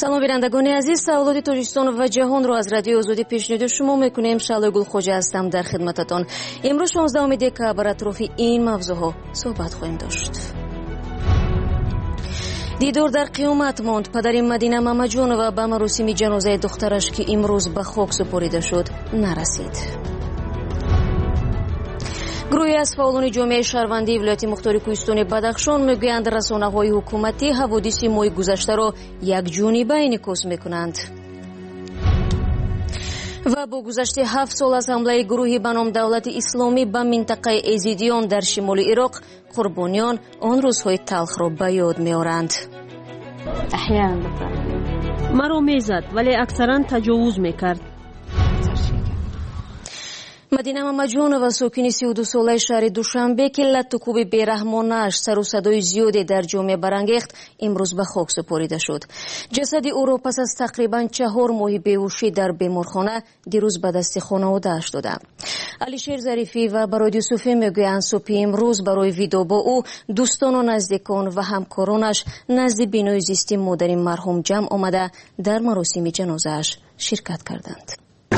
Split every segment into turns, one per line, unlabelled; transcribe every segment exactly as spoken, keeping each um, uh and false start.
سلام بینندگان عزیز، سوالات تاجیکستان و جهان رو از رادیو آزادی پیشنهاد شما میکنیم. شعله گلخوجه هستم در خدمتتان. امروز شانزدهم دکبر بر اطراف این موضوعها صحبت خواهیم داشت. دیدار در قیامت ماند. پدر مدینه مامجانова به مراسم جنازه دخترش که امروز به خاک سپرده شد نرسید. گروهی از فعالان جامعه شهروندی ولایت مختار کوهستان بدخشان میگویند رسانه‌های حکومتی حوادث ماه گذشته را یک جانبه انعکاس میکنند. و با گذشت هفت سال از حمله گروهی به نام دولت اسلامی به منطقه ازیدیان در شمال عراق، قربانیان آن روزهای تلخ را به یاد می‌آورند.
احیانا مرا میزد ولی اکثرا تجاوز میکرد.
مدینه مامجانова ساکن سی و دو ساله شهر دوشنبه که لطوکوب بیرحمانه‌اش سر و صدای زیادی در جامعه برانگیخت امروز به خاک سپرده شد. جسد او را پس از تقریبا چهار ماه بیهوشی در بیمارخانه دیروز به دست خانواده‌اش داده. علیشیر ظریفی و برادر صوفی میگویند صبح امروز برای ویدیو با او دوستان و نزدیکان و همکارانش نزد بینای زیستی مادر مرحوم جمع آمده در مراسم جنازه‌اش شرکت کردند.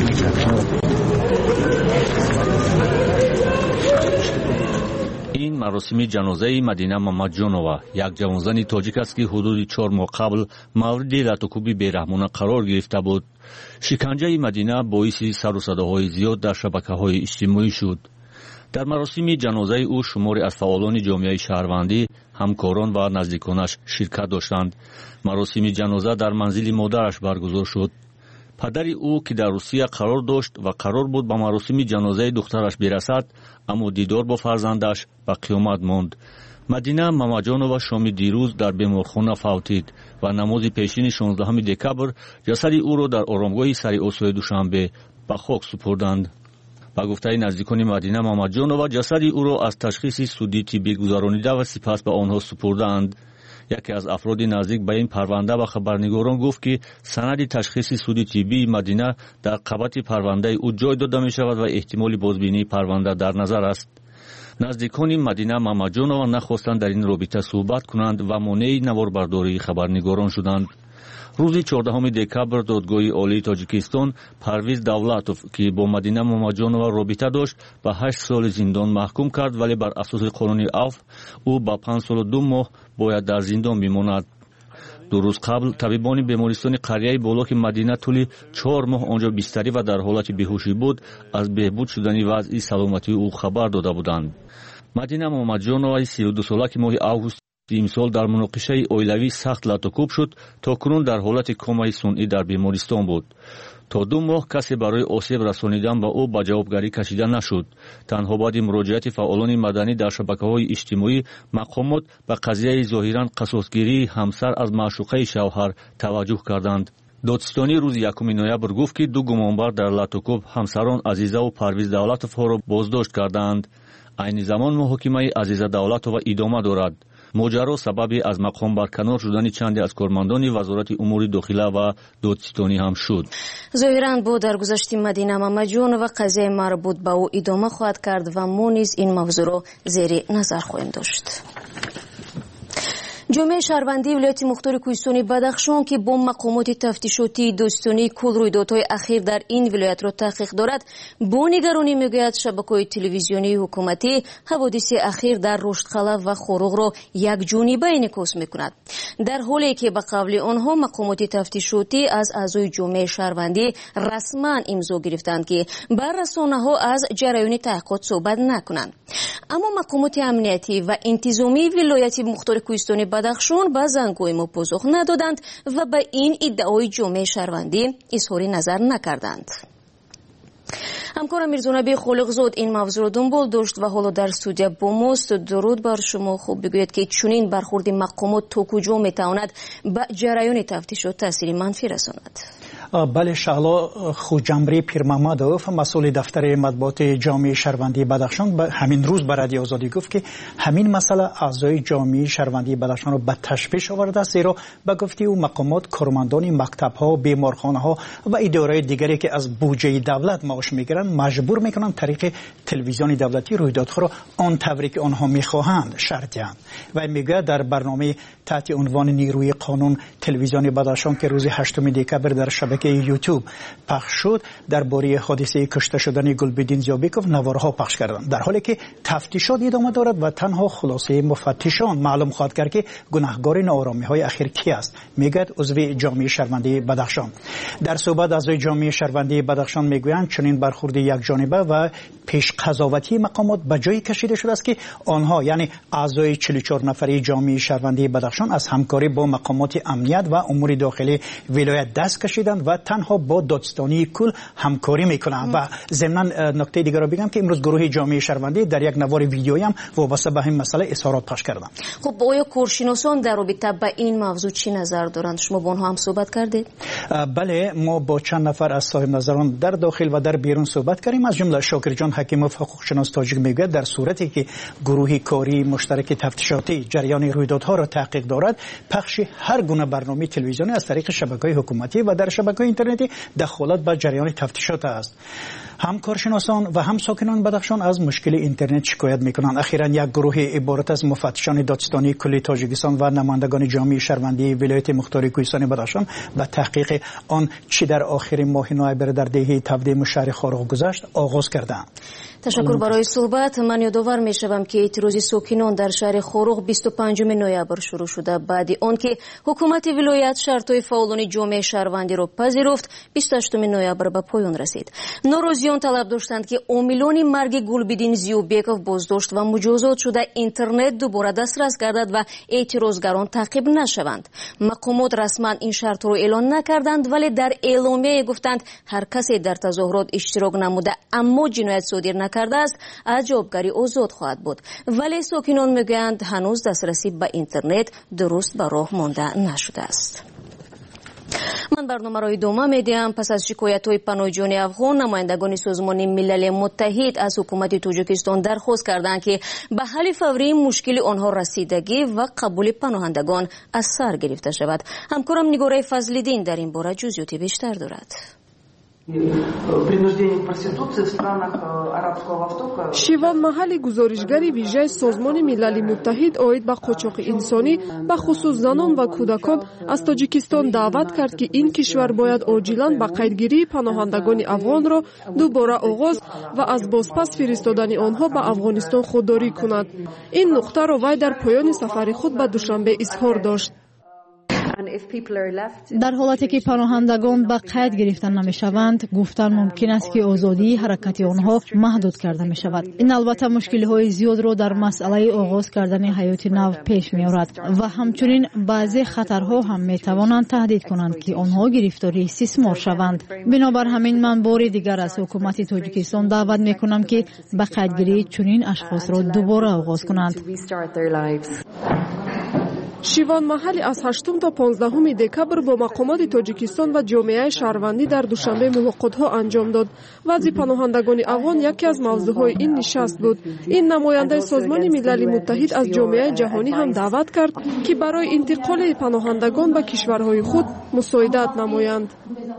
این مراسم جنازه مدینه مامجانова یک جوانزن تاجیک است که حدود چهار ماه قبل مورد لطوکوب بیرحمانه قرار گرفته بود. شکنجه مدینه باعث سر و صداهای زیاد در شبکه‌های اجتماعی شد. در مراسم جنازه او شماری از فعالان جامعه شهروندی، همکاران و نزدیکانش شرکت داشتند. مراسم جنازه در منزل مادرش برگزار شد. پدر او که در روسیه قرار داشت و قرار بود به مراسم جنازه دخترش برسد، اما دیدار با فرزندش به قیامت ماند. مدینه مامجانова شام دیروز در بیمارخانه فوتید و نماز پیشین شانزدهم دکبر جسد او را در آرامگاه سر آسای دوشنبه به خاک سپردند. با گفته نزدیکان مدینه مامجانова جسد او را از تشخیص سودی طبی گذرانیده و سپس به آنها سپردند. یکی از افراد نزدیک به این پرونده و خبرنگاران گفت که سند تشخیص سودی طبی مدینه در قبط پرونده او جای داده می شود و احتمال بازبینی پرونده در نظر است. نزدیکان مدینه مامجانова نخواستند در این رابطه صحبت کنند و مانع نواربرداری خبرنگاران شدند. روز چهاردهم دکبر دادگاه عالی تاجیکستان پرویز دولتوف که با مدینه مامجانова رابطه داشت به هشت سال زندان محکوم کرد، ولی بر اساس قانون عفو او با پنج سال و دو ماه باید در زندان بماند. دو روز قبل طبیبان بیمارستان قریه بالا که مدینه طولی چهار ماه آنجا بستری و در حالت بیهوشی بود از بهبود شدن وضع سلامتی او خبر داده بودند. مدینه مامجانова سی و دو ساله که ماه آگوست امسال در مناقشه اویلوی سخت لطوکوب شد تا کنون در حالت کومای صنعی در بیمارستان بود. تا دو ماه کسی برای آسیب رسانیدن به او به جوابگری کشیده نشد. تنها بعد مراجعت فعالان مدنی در شبکه‌های اجتماعی مقامات به قضیه ظاهراً قصاصگیری همسر از معشوقه شوهر توجه کردند. دادستانی روز یکم نوامبر گفت که دو گمانبر در لطوکوب همسران عزیزه و پرویز دولتوف را بازداشت کردند. عین زمان محاکمه عزیزه دولتوف ادامه دارد. ماجرا سبب از مقام برکنار شدن چندی از کارمندان وزارت امور داخله و دادستانی هم شد.
ظاهراً با درگذشت مدینه مامجانova قضیه مربوط به او ادامه خواهد کرد و ما نیز این موضوع را زیر نظر خواهیم داشت. جامعه شهروندی ولایت مختار کوهستان بدخشان که با مقامات تفتیشاتی دادستانی کل رویدادهای اخیر در این ولایت را تحقیق دارد، با نگرانی میگوید شبکه‌های تلویزیونی حکومتی حوادث اخیر در رشدقلب و خوروغ را یک جانبه انعکاس میکند، در حالی که به قول آنها مقامات تفتیشاتی از اعضای جامعه شهروندی رسما امضا گرفتند که بر رسانه‌ها از جریان تحقیقات صحبت نکنند. اما مقامات امنیتی و انتظامی ولایت مختار کوهستان بدخشان به زنگ‌های ما پاسخ ندادند و به این ادعای جامعه شهروندی اظهار نظر نکردند. همکارم میرزانبی خالقزاد این موضوع را دنبال داشت و حالا در استودیو با ماست. درود بر شما. خوب بگوید که چنین برخورد مقامات تا کجا میتواند به جریان تفتیشات تاثیر منفی رساند؟
بله شغلا خوجمری پیرمحمدوف مسئول دفتر مطبوعات جامعه شهروندی بدخشان همین روز به رادیو آزادی گفت که همین مسئله اعضای جامعه شهروندی بدخشان رو به تشویش آورده است، زیرا به گفته او مقامات کارمندان مکتب‌ها، بیمارخانه‌ها و اداره‌های دیگری که از بودجه دولت معاش میگیرند مجبور میکنند طریق تلویزیون دولتی رویدادها را آن طوری که آنها میخواهند شرطی‌اند. و میگه در برنامه تحت عنوان نیروی قانون تلویزیون بدخشان که روز هشتم دکبر در شبکه یوتیوب پخش شد درباره حادثه کشته شدن گلبدین زیابیکوف نوارها پخش کردند، در حالی که تفتیشات ادامه دارد و تنها خلاصه مفتشان معلوم خواهد کرد که گناهکار ناآرامی‌های اخیر کی است، میگوید عضو جامعه شهروندی بدخشان. در صحبت اعضای جامعه شهروندی بدخشان میگویند چنین برخورد یک جانبه و پیش قضاوتی مقامات به جایی کشیده شده است که آنها یعنی اعضای چهل و چهار نفری جامعه شهروندی بدخشان از همکاری با مقامات امنیت و امور داخلی ولایت دست کشیدند و تنها با دادستانی کل همکاری میکنند. و ضمن نکته دیگر را بگم که امروز گروه جامعه شهروندی در یک نوار ویدیویی هم وابسته به همین مسئله اظهارات پخش کردند.
خب آیا کارشناسان در رابطه با این موضوع چی نظر دارند؟ شما با آنها هم صحبت کردید؟
بله، ما با چند نفر از صاحب نظران در داخل و در بیرون صحبت کردیم. از جمله شاکر جان حکیموف حقوقشناس تاجیک میگوید در صورتی که گروه کاری مشترک تفتیشاتی جریان رویدادها را تحقیق دارد، پخش هر گونه برنامه تلویزیونی از طریق شبکه‌های حکومتی و در شبکه‌های اینترنتی دخالت به جریان تفتیشات است. هم کارشناسان و هم ساکنان بدخشان از مشکل اینترنت شکایت میکنند. اخیراً یک گروه عبارت از مفتشان دادستانی کلی تاجیکستان و نمایندگان جامعه شهروندی ولایت مختار کوهستان بدخشان به تحقیق آن چی در آخر ماه نوامبر در دهه تبدیل شهر خارق گذشت آغاز کردند.
تشکر برای صحبت. من یادآور میشوم که اعتراض ساکنان در شهر خارق بیست و پنجم نوامبر شروع شده. بعد آنکه حکومت ولایت شرطهای فعالان جامعه شهروندی را پذیرفت، بیست و هشتم نوامبر به پایان رسید. ناراضیان طلب داشتند که عاملان مرگ گلبدین زیوبیکوف بازداشت و مجازات شده اینترنت دوباره دسترس گردد و اعتراضگران تعقیب نشوند. مقامات رسما این شرط را اعلان نکردند، ولی در اعلامیه گفتند هر کسی در تظاهرات اشتراک نموده اما جنایت صادر نکرده است از جوابگری آزاد خواهد بود. ولی ساکنان میگویند هنوز دسترسی به اینترنت درست به راه مانده نشده است. من برنامه را ادامه میدهم. پس از شکایت‌های پناهجویان افغان، نمایندگان سازمان ملل متحد از حکومت تاجیکستان درخواست کردند که به حل فوری مشکل آنها رسیدگی و قبول پناهندگان از سر گرفته شود. همکارم نگاره فضل‌الدین در این باره جزئیات بیشتر دارد.
شیوان محل گزارشگری ویژه سازمان ملل متحد اوید به قاچاق انسانی به خصوص زنان و کودکان از تاجیکستان دعوت کرد که این کشور باید عاجلاً به قیدگیری پناهندگان افغان را دوباره آغاز و از بازپس فرستادن آنها به افغانستان خودداری کند. این نقطه را وی در پایان سفر خود به دوشنبه اظهار داشت.
در حالتی که پناهندگان به قید گرفته نمی شوند، گفتن ممکن است که آزادی حرکت آنها محدود کرده می شود. این البته مشکل های زیاد را در مسئله آغاز کردن حیات نو پیش می آورد و همچنین بعضی خطرها هم می توانند تهدید کنند که آنها گرفتاری استثمار شوند. بنابر همین من بار دیگر از حکومت تاجیکستان دعوت می کنم که به قیدگیری چنین اشخاص را دوباره آغاز کنند.
شیوان محلی از هشتم تا پانزدهم دکبر با مقامات تاجیکستان و جامعه شهروندی در دوشنبه ملاقات‌ها انجام داد. وضع پناهندگان افغان یکی از موضوعهای این نشست بود. این نماینده سازمان ملل متحد از جامعه جهانی هم دعوت کرد که برای انتقال پناهندگان به کشورهای خود مساعدت نمایند.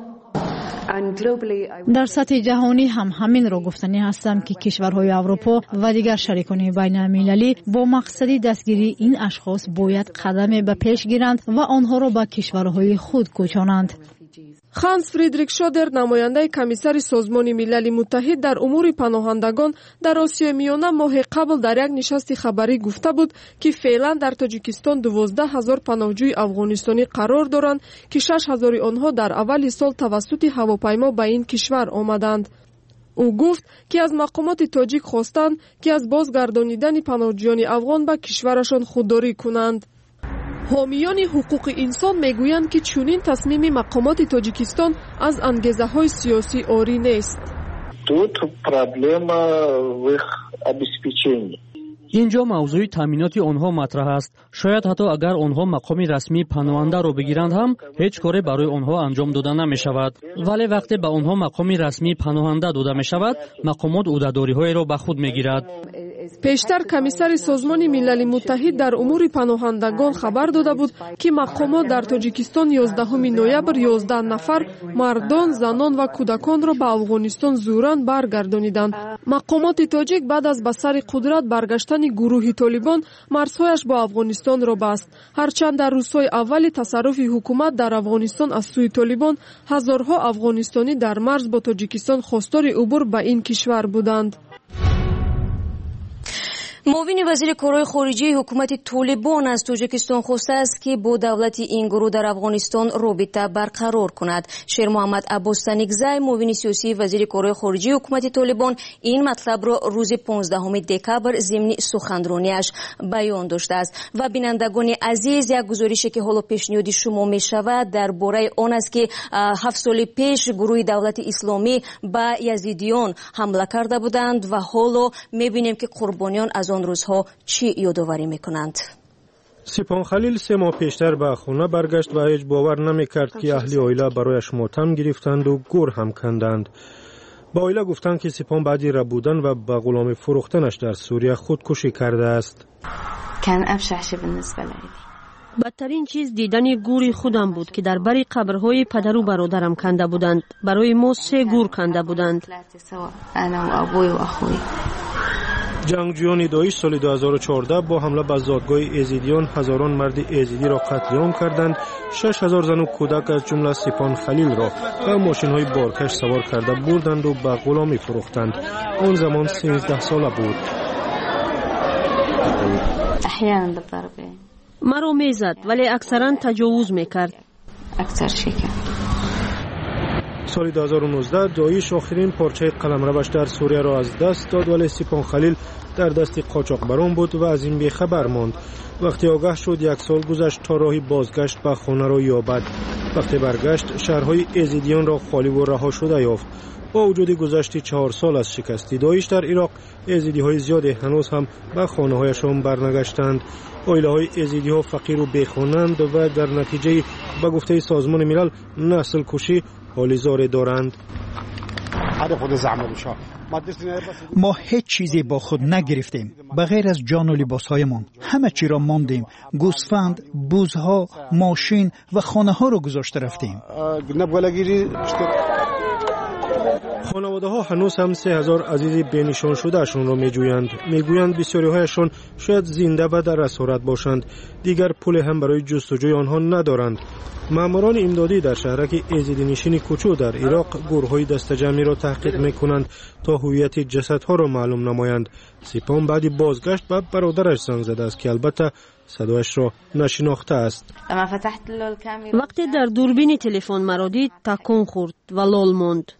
در سطح جهانی هم همین را گفتنی هستم که کشورهای اروپا و دیگر شریکان بین المللی با مقصد دستگیری این اشخاص باید قدم به پیش گیرند و آنها را به کشورهای خود کوچانند.
خانس فریدریک شادر، نماینده کمیسر سازمان ملل متحد در امور پناهندگان در آسیای میانه، ماه قبل در یک نشست خبری گفته بود که فعلا در تاجیکستان دوازده هزار پناهجوی افغانستانی قرار دارند که شش هزار آنها در اول سال توسط هواپیما به این کشور آمدند. او گفت که از مقامات تاجیک خواستند که از بازگردانیدن پناهجویان افغان به کشورشان خودداری کنند. حامیان حقوق انسان میگویند که چنین تصمیم مقامات تاجیکستان از انگیزه‌های سیاسی عاری نیست.
Тут проблема в их обеспечении. اینجا موضوع تامینات آنها مطرح است. شاید حتی اگر آنها مقام رسمی پناهنده را بگیرند هم هیچ کاری برای آنها انجام داده نمی شود. ولی وقتی به آنها مقام رسمی پناهنده داده می شود، مقامات عهده‌داری‌های را به خود می گیرد.
пештар комиссари созмони милали муттаҳид дар умури паноҳандагон хабар дода буд ки мақомот дар тоҷикистон ёздаҳуми ноябр ёздаҳ нафар мардон занон ва кӯдаконро ба афғонистон зӯран баргардониданд. мақомоти тоҷик баъд аз ба сари қудрат баргаштани гурӯҳи толибон марзҳояш бо афғонистонро баст. ҳарчанд дар рӯзҳои аввали тасарруфи ҳукумат дар афғонистон аз сӯи толибон ҳазорҳо афғонистонӣ дар марз бо тоҷикистон хостори убур ба ин кишвар буданд.
معاون وزیر کارهای خارجه حکومت طالبان از تاجیکستان خواسته است که با دولت این گروه در افغانستان رابطه برقرار کند. شیر محمد عباس تنگزی معاون سیاسی وزیر کارهای خارجه حکومت طالبان این مطلب را روز پانزدهم دکبر ضمن سخنرانیش بیان داشته است. و بینندگان عزیز، یک گزارشی که حالا پیشنهاد شما می شود درباره آن است که هفت سال پیش گروه دولت اسلامی به یزیدیان حمله کرده بودند و حالا می بینیم که قربانیان از آن روزها چی یادآوری میکنند.
سپان خلیل سه ماه پیشتر به خانه برگشت و هیچ باور نمیکرد که اهل عائله برایش ماتم گرفتند و گور هم کندند. با عائله گفتند که سپان بعدی ربودن و به غلامی فروختنش در سوریه خودکشی کرده است.
کان ابشع شی بالنسبه لی.
بدترین چیز دیدن گوری خودم بود که در بری قبرهای پدر و برادرم کنده بودند. برای ما سه گور کنده بودند.
انا و ابوی و اخوی.
جنگجویان داعش سال دو هزار و چهارده با حمله به زادگاه ایزیدیان هزاران مرد ایزیدی را قتل عام کردند. شش هزار زن و کودک از جمله سپان خلیل را به ماشین‌های بارکش سوار کرده بردند و به غلامی فروختند. آن زمان سیزده ساله بود.
احیانا بالضربه.
مرا میزد ولی اکثرا تجاوز میکرد.
اکثر شکر.
سال دو هزار و نوزده داعش آخرین پارچه قلمروش در سوریه را از دست داد، ولی سپان خلیل در دست قاچاقبران بود و از این بیخبر ماند. وقتی آگاه شد یک سال گذشت تا راهی بازگشت به خانه را یابد. وقتی برگشت شهرهای ایزیدیان را خالی و رها شده یافت. با وجود گذشت چهار سال از شکستی داعش در عراق، ایزیدی های زیادی هنوز هم به خانه هایشان برنگشتند. عائله های ایزیدی ها فقیر و بیخانند و در نتیجه به گفته سازمان ملل نسل کشی حالی زاری دارند.
ما هیچ چیزی با خود نگرفتیم بغیر از جان و لباسهایمان. همه چی را ماندیم. گوسفند، بوزها، ماشین و خانه ها را گذاشته رفتیم.
خانواده ها هنوز هم سه هزار عزیز بینشان شده اشون را می جویند. می گویند بسیاری هایشان شاید زنده و در اسارت باشند. دیگر پول هم برای جستجوی آنها ندارند. ماموران امدادی در شهرک ایزیدی نشین کوچو در عراق گروه‌های دست جمعی را تحقیق می‌کنند تا هویت جسدها را معلوم نمایند. سپان بعدی بازگشت به برادرش زنگ زده است که البته صدایش را نشناخته است.
وقتی در دوربین تلفن مرا دید تکان خورد و لال ماند.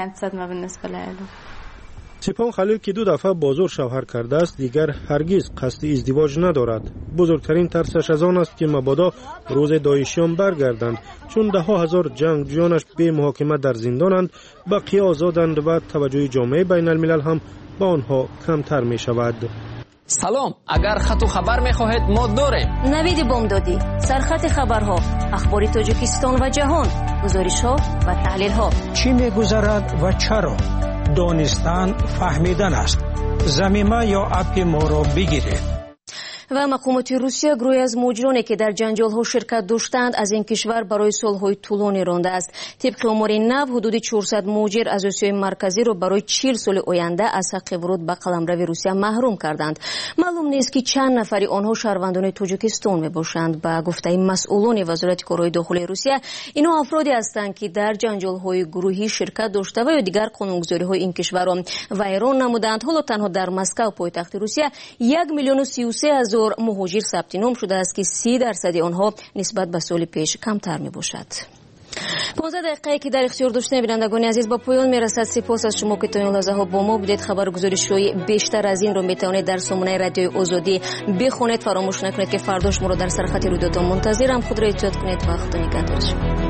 سپان خلیل که دو دفعه بازور شوهر کرده است دیگر هرگز قصد ازدواج ندارد. بزرگترین ترسش از آن است که مبادا روز داعشیان برگردند، چون ده ها هزار جنگجویانش به محاکمه در زندانند، بقیه آزادند و توجه جامعه بین الملل هم با آنها کمتر می شود.
سلام، اگر خط و خبر می خواهید ما داریم.
نوید بامدادی، سرخط خبرها، اخبار تاجیکستان و جهان، گزارش ها و تحلیل ها.
چی می گذرد و چرا؟ دانستن فهمیدن است. زمینه یا اپ ما را بگیرید.
و مقامات روسیه گروهی از مهاجرانی که در جنجال‌ها شرکت داشتند از این کشور برای سال‌های طولانی رانده است. طبق آمار نو حدود چهارصد مهاجر از آسیای مرکزی را برای چهل سال آینده از حق ورود به قلمرو روسیه محروم کردند. معلوم نیست که چند نفری آنها شهروندان تاجیکستان میباشند. به گفته مسئولان وزارت کارهای داخلی روسیه، اینها افرادی هستند که در جنجال‌های گروهی شرکت داشته و یا دیگر قانونگذاری‌های این کشور را ویران نمودند. حالا تنها در مسکو پایتخت روسیه یک میلیون و سی و سه هزار مهاجر ثبت نام شده است که سی درصد آنها نسبت به سال پیش کمتر می باشد. پانزده دقیقه که در اختیار داشتن بینندگان عزیز با پایان می رسد. سپاس از شما که تا این لحظه ها با ما بودید. خبر گزارش‌های بیشتر از این رو می توانید در سامانه رادیوی آزادی بخونید. فراموش نکنید که فرداش ما رو در سرخط رویدادها منتظرم. خود را احتیاط کنید و خدا نگهدارتون.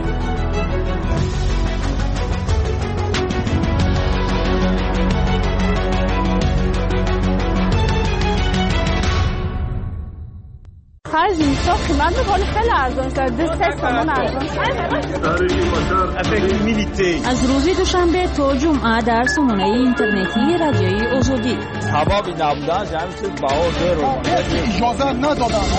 خرج میشه قیمت خیلی خیلی ارزان شده سه تومن ارزان
از روز دوشنبه تا جمعه در سامانه اینترنتی رادیوی آزادی
سبب نبودن جمعیت بها اجازه ندادن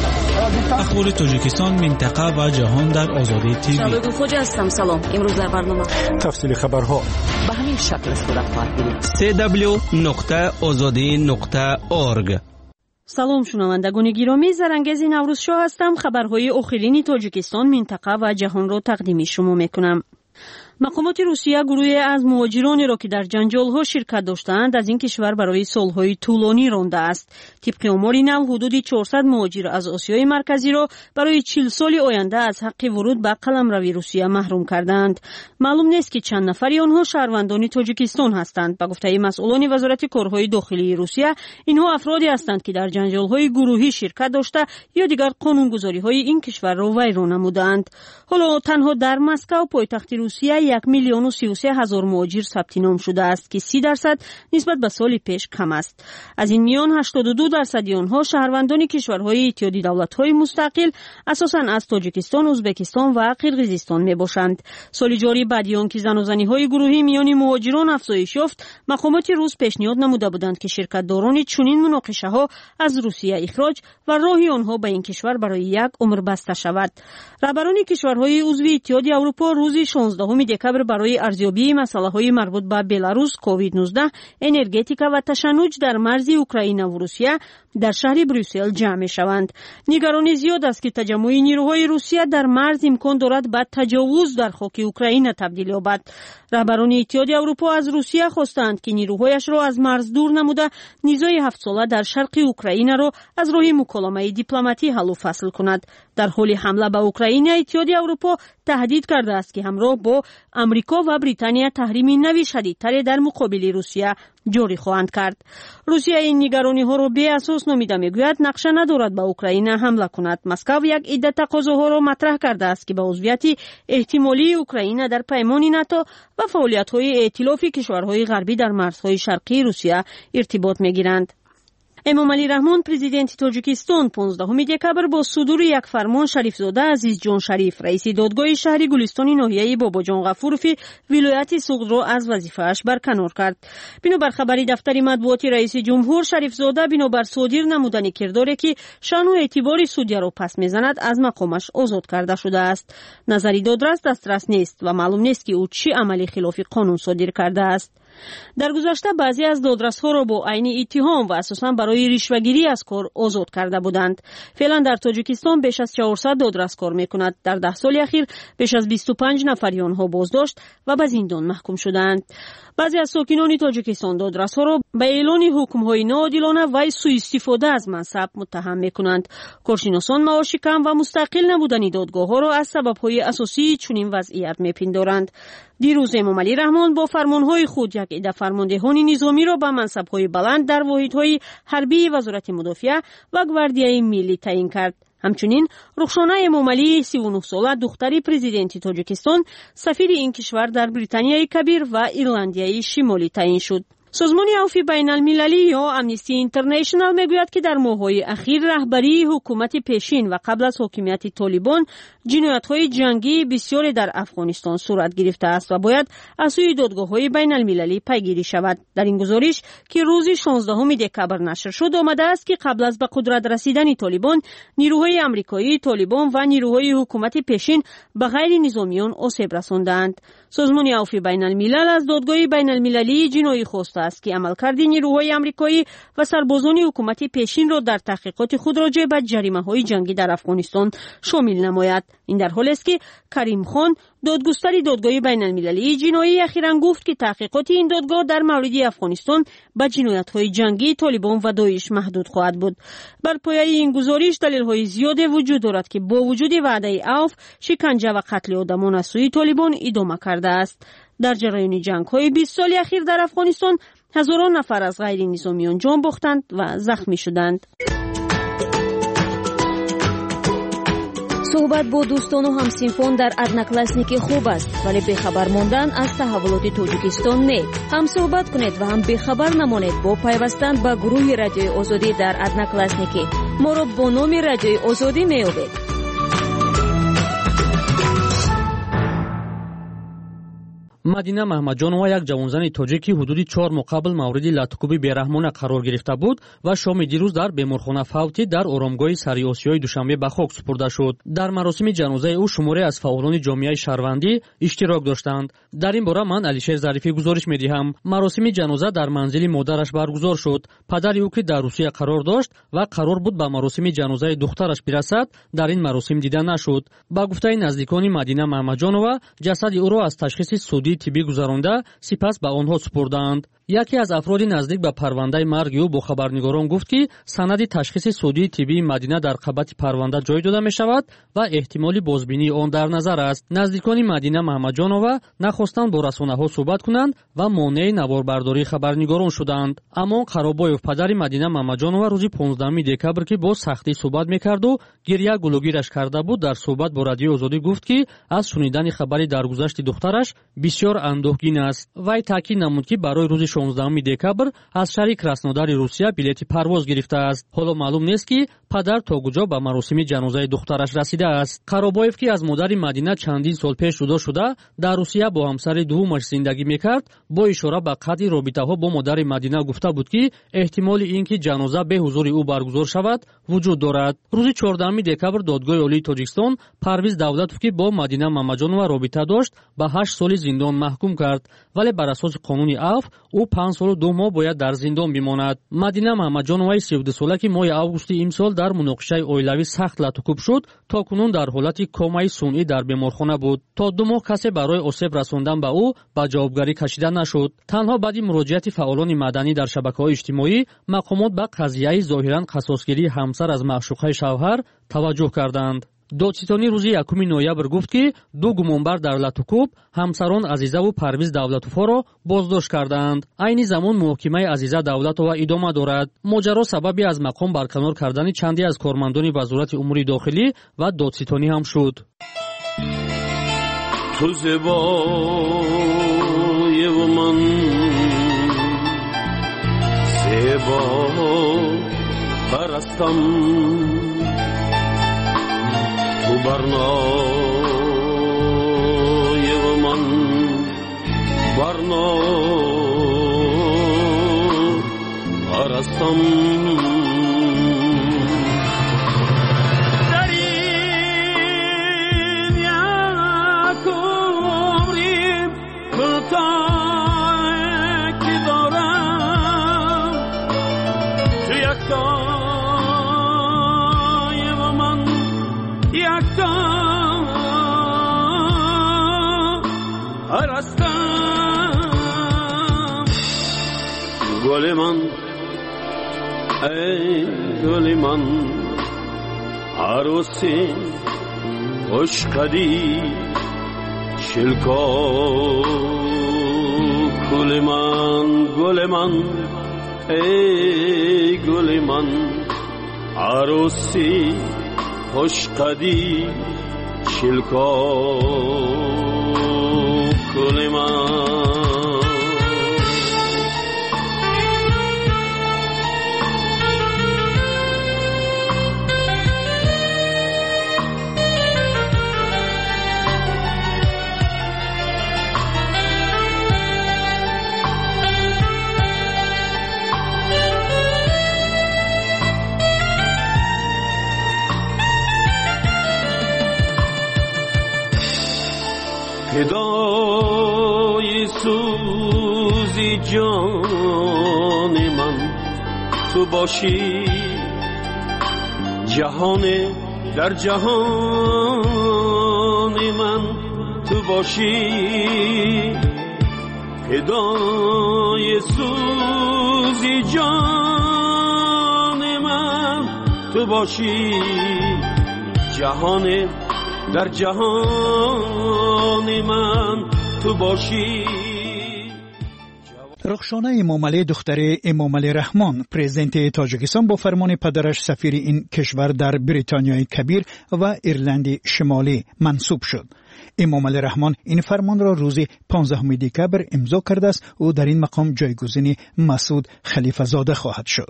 اخبار تاجیکستان منطقه و جهان در آزادی تیوی.
شبکه خوجا هستم. سلام. امروز در برنامه
تفصیل خبرها
به همین شکل صورت خواهد بود.
سی دبلیو نقطه آزادی نقطه اورگ.
سلام شنوندگان گرامی، زرنگز نوروز شاه هستم. خبرهای آخرین تاجیکستان، منطقه و جهان را تقدیم شما میکنم. مقامات روسیه گروهی از مهاجرانی را که در جنجال‌ها شرکت داشتند از این کشور برای سال‌های طولانی رانده است. طبق آمار نو حدود چهارصد مهاجر از آسیای مرکزی را برای چهل سال آینده از حق ورود به قلمروی روسیه محروم کردند. معلوم نیست که چند نفری آنها شهروندان تاجیکستان هستند. به گفته مسئولان وزارت کارهای داخلی روسیه، اینها افرادی هستند که در جنجال‌های گروهی شرکت داشته یا دیگر قانونگذاری‌های این کشور را ویران نمودند. حالا تنها در مسکو پایتخت روسیه یک میلیون و سی و سه هزار مهاجر ثبت نام شده است که سی درصد نسبت به سال پیش کم است. از این میان هشتاد و دو درصد آنها شهروندان کشورهای اتحادیه دولت‌های مستقل اساساً از تاجیکستان، ازبکستان و قرقیزستان میباشند. سال جاری بعد از آنکه زناشویی‌های گروهی میان مهاجران افزایش یافت، مقامات روس پیشنهاد نموده بودند که شرکت‌داران چنین مناقشه‌ها از روسیه اخراج و راه آنها به این کشور برای یک عمر بسته شود. رهبران کشورهای عضو اتحادیه اروپا روز شانزدهم دکبر برای ارزیابی مسائل مربوط به بلاروس، کووید نوزده، انرژتیکا و تشنج در مرز اوکراین و روسیه در شهر بروسل جمع شوند. نگرانی زیاد است که تجمع نیروهای روسیه در مرز امکان دارد به تجاوز در خاک اوکراین تبدیل یابد. رهبران اتحادیه اروپا از روسیه خواستند که نیروهایش را از مرز دور نموده نزاع هفت ساله در شرق اوکراین را از راه مکالمه دیپلماتی حل و فصل کند. در حال حمله به اوکراین، اتحادیه اروپا تهدید کرده است که همراه با امریکا و بریتانیا تحریم نوی شدیدتر در مقابل روسیه جاری خواهند کرد. روسیه این نگرانی ها را بی اساس نامیده میگوید نقشه ندارد به اوکراین حمله کند. مسکو یک عده تقاضاها را مطرح کرده است که به عضویت احتمالی اوکراین در پیمان ناتو و فعالیت‌های ائتلاف کشورهای غربی در مرزهای شرقی روسیه ارتباط میگیرند. امامعلی رحمان پرزیدنت تاجیکستان پانزدهم دکبر با صدور یک فرمان شریفزاده عزیز جان شریف رئیس دادگاه شهر گلستان ناحیه باباجان غفوروفی ولایت سوغد را از وظیفه‌اش برکنار کرد. بنابر خبری دفتر مطبوعاتی رئیس جمهور، شریفزاده بنابر صادر نمودن کرداری که شأن و اعتبار سودیه را پس میزند از مقامش آزاد کرده شده است. نظری دادرس دسترس نیست و معلوم نیست که او چه عملی خلاف قانون صادر کرده است. در گذشته بعضی از دادرس‌ها را با عین اتهام و اساساً برای رشوه‌گیری از کار آزاد کرده بودند. فعلا در تاجیکستان بیش از چهارصد دادرس کار می‌کند. در ده سال اخیر بیش از بیست و پنج نفر آنها بازداشت و به زندان محکوم شدند. بعضی از ساکنان تاجیکستان دادرس‌ها را به اعلان حکم‌های ناعادلانه و سوء استفاده از منصب متهم می‌کنند. کارشناسان معاش کم و مستقل نبودن دادگاه‌ها را از سبب‌های اساسی چنین وضعیت می‌پندارند. دیروز امامعلی رحمان با فرمان‌های خود یک عده فرماندهان نظامی را به منصب‌های بلند در واحدهای حربی وزارت مدافعه و گواردیای ملی تعیین کرد. همچنین رخشانه امامعلی سی و نه ساله دختری پرزیدنت تاجیکستان سفیر این کشور در بریتانیای کبیر و ایرلندیای شمالی تعیین شد. سازمان عفو بین المللی یا امنیستی اینترنشنال میگوید که در ماه‌های اخیر رهبری حکومت پیشین و قبل از حاکمیت طالبان جنایت‌های جنگی بسیاری در افغانستان صورت گرفته است و باید از سوی دادگاه‌های بین المللی پیگیری شود. در این گزارش که روز شانزدهم دکبر نشر شد آمده است که قبل از به قدرت رسیدن طالبان، نیروهای آمریکایی طالبان و نیروهای حکومت پیشین به غیر نظامیان آسیب رساندند. سازمان عفو بین الملل از دادگاه بین المللی جنایی خواسته است که عملکرد نیروهای آمریکایی و سربازان حکومت پیشین را در تحقیقات خود راجع به جریمه‌های جنگی در افغانستان شامل نماید. این در حالی است که کریم خان دادگستر دادگاه بین المللی جنایی اخیراً گفت که تحقیقات این دادگاه در مورد افغانستان به جنایت‌های جنگی طالبان و داعش محدود خواهد بود. بر پایه این گزارش دلایل زیادی وجود دارد که با وجود وعده عفو، شکنجه و قتل آدمان از سوی طالبان ادامه کرده است. در جریان جنگ‌های بیست سالی اخیر در افغانستان هزاران نفر از غیر نظامیان جان باختند و زخمی شدند.
صحبت با دوستان و همسنفان در ادناکلاسنیکی خوب است، ولی بخبر ماندن از تحولات تاجیکستان نه. هم صحبت کنید و هم بخبر نمانید با پیوستن به گروه رادیوی آزادی در ادناکلاسنیکی.
ما را با نام رادیوی آزادی می‌یابید. مدینه محمدجانова یک جوانزن تاجیکی حدود چهار ماه قبل مورد لطکوبی بیرحمانه قرار گرفته بود و شام دیروز در بیمارخانه فوتی در آرامگاه سری آسیای دوشنبه به خاک سپرده شد. در مراسم جنازه او شماری از فعالان جامعه شهروندی اشتراک داشتند. در این باره من علیشیر ظریفی گزارش می‌دهم. مراسم جنازه در منزل مادرش برگزار شد. پدر او که در روسیه قرار داشت و قرار بود به مراسم جنازه دخترش برسد، در این مراسم دیده نشد. با گفته نزدیکان مدینه محمدجانова جسد او را از تشخیص سودی طبی گذرانده سپس به آنها سپردند. یکی از افراد نزدیک به پرونده مرگ او با خبرنگاران گفت که سند تشخیص سودی طبی مدینه در قبط پرونده جای داده می شود و احتمال بازبینی آن در نظر است. نزدیکان مدینه محمدجانова نخواستند با رسانه‌ها صحبت کنند و مانع نواربرداری خبرنگاران شدند. اما قرابایف پدر مدینه محمدجانова روز پانزدهم دکبر که با سختی صحبت می‌کرد و گریه گلوگیرش کرده بود، در صحبت با رادیو آزادی گفت که از شنیدن خبری درگذشت دخترش بسیار اندوهگین است. وی تاکید نمود که برای روز شانزدهم دکبر از شهر краснодар روسیه بلیط پرواز گرفته است. حالا معلوم نیست که پدر تا کجا به مراسم جنازه دخترش رسیده است. قرابایف که از مادر مدینه چندین سال پیش جدا شده در روسیه با همسر دومش زندگی میکرد، با اشاره به قطع رابطه‌ها با مادر مدینه گفته بود که احتمال اینکه جنازه به حضور او برگزار شود وجود دارد. روز چهاردهم دکبر دادگاه عالی تاجیکستان پرویز давлатов که با مدینه محمدجانова رابطه داشت به هشت سال زندان محکوم کرد، ولی بر اساس قانون عفو او پنج سال و دو ماه باید در زندان بماند. مدینه محمدجانова سی و دو ساله که ماه август امسال در مناقشه اویلوی سخت لطکوب شد، تا کنون در حالت کومای سنئی در بیمارخانه بود. تا دو ماه کسی برای آسیب رساندن به او به جوابگری کشیده نشد. تنها بعد مراجعت فعالان مدنی در شبکه‌های اجتماعی مقامات به قضیه ظاهراً قصاصگیری همسر از معشوقه شوهر توجه کردند. دادستانی روز یکم نوامبر گفت که دو گمانبر در لطکوب همسران عزیزه و پرویز давлатовро را بازداشت کردند. عین زمان محاکمه عزیزه давлатова ادامه دارد. ماجرا سببی از مقام برکنار کردن چندی از کارمندان وزارت امور داخلی و دادستانی هم شد.
تو زیبای و من زیبا پرستم، تو برنای و من برنا پرستم. در این یک عمری کوتاه که دارم، تو یک تای و من یک تا هستم. گل من ای گل من عروسی خوش قدی شلکا، گل من گل من ای گل من عروسی خوش قدی شلکا، گل من. فدای سوزی جان من تو باشی، جهان در جهان من تو باشی. فدای سوزی جان من تو باشی، جهان در جهان من تو باشی.
رخشانه امامعلی دختر امامعلی رحمان پرزیدنت تاجیکستان با فرمان پدرش سفیر این کشور در بریتانیای کبیر و ایرلند شمالی منصوب شد. امامعلی رحمان این فرمان را روز پانزدهم دکبر امضا کرده است و در این مقام جایگزین مسعود خلیفه زاده خواهد شد.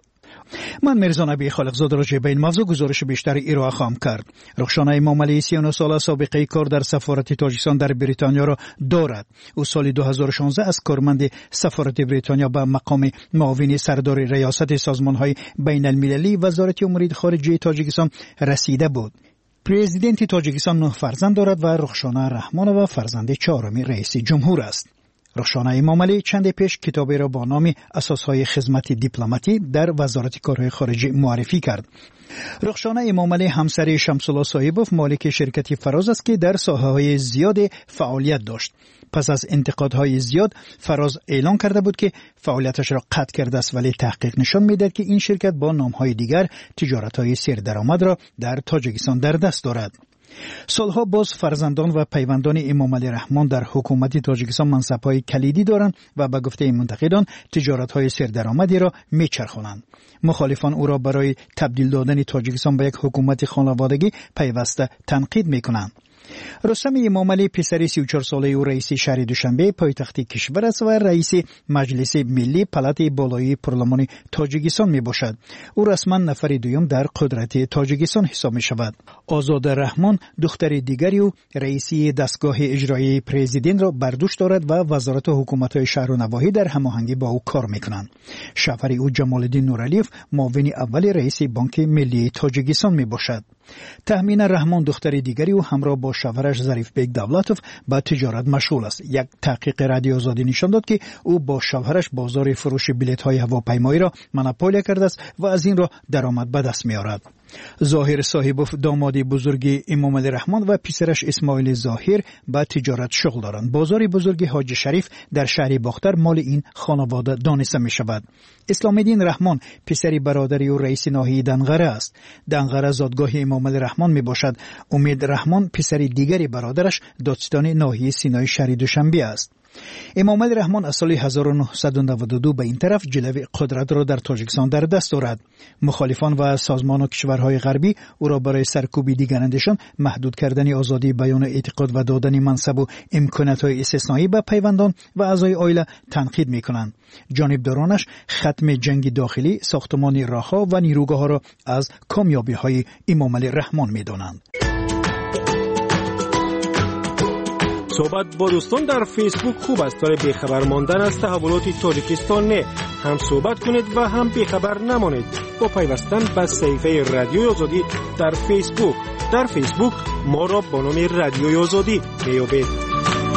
من میرزا نبی خالقزاده راجع به این موضوع گزارش بیشتری ارائه خواهم کرد. رخشان امامعلی سی و نه ساله سابقه کار در سفارت تاجیکستان در بریتانیا را دارد. او سال دو هزار و شانزده از کارمند سفارت بریتانیا به مقام معاون سردار ریاست سازمان‌های بین المللی وزارت امور خارجه تاجیکستان رسیده بود. پرزیدنت تاجیکستان نه فرزند دارد و رخشانه رحمان و فرزند چهارمی رئیس جمهور است. رخشانه امامعلی چند پیش کتابی را با نام اساسهای خدمت دیپلماتی در وزارت کارهای خارجه معرفی کرد. رخشانه امامعلی همسر شمس‌الله صاحبوف مالک شرکتی فراز است که در ساحه‌های زیاد فعالیت داشت. پس از انتقادهای زیاد فراز اعلام کرده بود که فعالیتش را قطع کرده است، ولی تحقیق نشان می‌دهد که این شرکت با نام‌های دیگر تجارت‌های سردرآمد را در تاجیکستان در دست دارد. سالها باز فرزندان و پیوندان امامعلی رحمان در حکومت تاجیکستان منصب‌های کلیدی دارند و به گفته منتقدان تجارت‌های سردرآمدی را می‌چرخانند. مخالفان او را برای تبدیل دادن تاجیکستان به یک حکومت خانوادگی پیوسته تنقید می‌کنند. رستم امامعلی پسر سی و چهار ساله او رئیس شهر دوشنبه پایتخت کشور است و رئیس مجلس ملی پلات بالایی پارلمان تاجیکستان می باشد. او رسما نفر دوم در قدرت تاجیکستان حساب می شود. آزاده رحمان دختر دیگری او رئیسی دستگاه اجرایی پرزیدنت را بر دوش دارد و وزارت حکومت‌های شهر و نواحی در هماهنگی با او کار می‌کنند. شوهر او جمال الدین نورعلیف معاون اول رئیس بانک ملی تاجیکستان می باشد. تهمین رحمان دختر دیگری او همراه با شوهرش ظریف بیگ دولتوف با تجارت مشغول است. یک تحقیق رادیو آزادی نشان داد که او با شوهرش بازار فروش بلیط‌های هواپیمایی را مونوپولی کرده است و از این را درآمد به دست می‌آورد. ظاهر صاحبوف داماد بزرگ امامعلی رحمان و پسرش اسماعیل ظاهر با تجارت شغل دارند. بازار بزرگ حاج شریف در شهر باختر مال این خانواده دانسته می شود. اسلام الدین رحمان پسر برادری و رئیس ناحیه دنغره است. دنغره زادگاه امامعلی رحمان می باشد. امید رحمان پسر دیگری برادرش دادستان ناحیه سینای شهر دوشنبه است. امامعلی رحمان از سال هزار و نهصد و نود و دو به این طرف جلوه قدرت را در تاجیکستان در دست دارد. مخالفان و سازمان و کشورهای غربی او را برای سرکوب دیگرندشان محدود کردن آزادی بیان و اعتقاد و دادن منصب و امکانات‌های استثنایی به پیوندان و اعضای عائله تنقید می‌کنند. جانبدارانش ختم جنگ داخلی، ساختمان راه‌ها و نیروگاه‌ها را از کامیابی‌های امامعلی رحمان می‌دانند.
صحبت با دوستان در فیسبوک خوب است، برای بیخبر ماندن از تحولات تاجیکستان نه. هم صحبت کنید و هم بیخبر نمانید با پیوستن به صفحه رادیوی آزادی در فیسبوک. در فیسبوک ما را با نام رادیوی آزادی بیابید.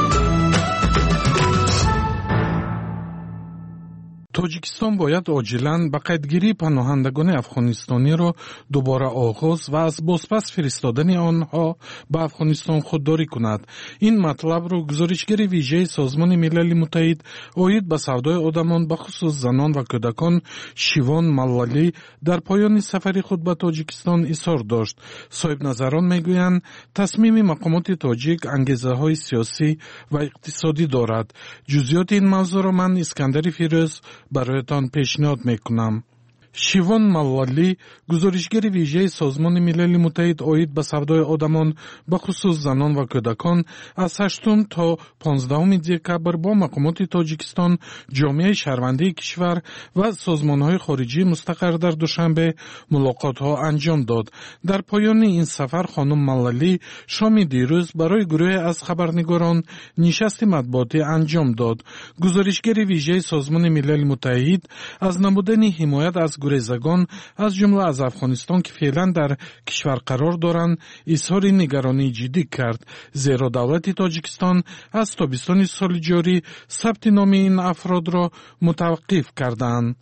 توجیکستان باید عاجلاً به قیدگیری پناهندگان افغانستانی را دوباره آغاز و از بازپس فرستادن آنها به افغانستان خودداری کند. این مطلب را گزارشگر ویژه سازمان ملل متحد عاید به سودای آدمان به خصوص زنان و کودکان شیوان ملالی در پایان سفر خود به تاجیکستان اظهار داشت. صاحب نظران میگویند تصمیم مقامات تاجیک انگیزه های سیاسی و اقتصادی دارد. جزئیات این موضوع را من اسکندر فیروز برایتان پیشنهاد میکنم. شیوان ملالی گزارشگر ویژه سازمان ملل متحد عاید به سودای آدمان به خصوص زنان و کودکان از هشتم تا پانزدهم دکبر با مقامات تاجیکستان، جامعه شهروندی کشور و سازمان‌های خارجی مستقر در دوشنبه ملاقات‌ها انجام داد. در پایان این سفر خانم ملالی شام دیروز برای گروه از خبرنگاران نشست مطبوعاتی انجام داد. گزارشگر ویژه سازمان ملل متحد از نمودن حمایت از گریزگان از جمله از افغانستان که فعلا در کشور قرار دارند اظهار نگرانی جدی کرد، زیرا دولت تاجیکستان از تابستان سال جاری ثبت نام این افراد را متوقف کردند.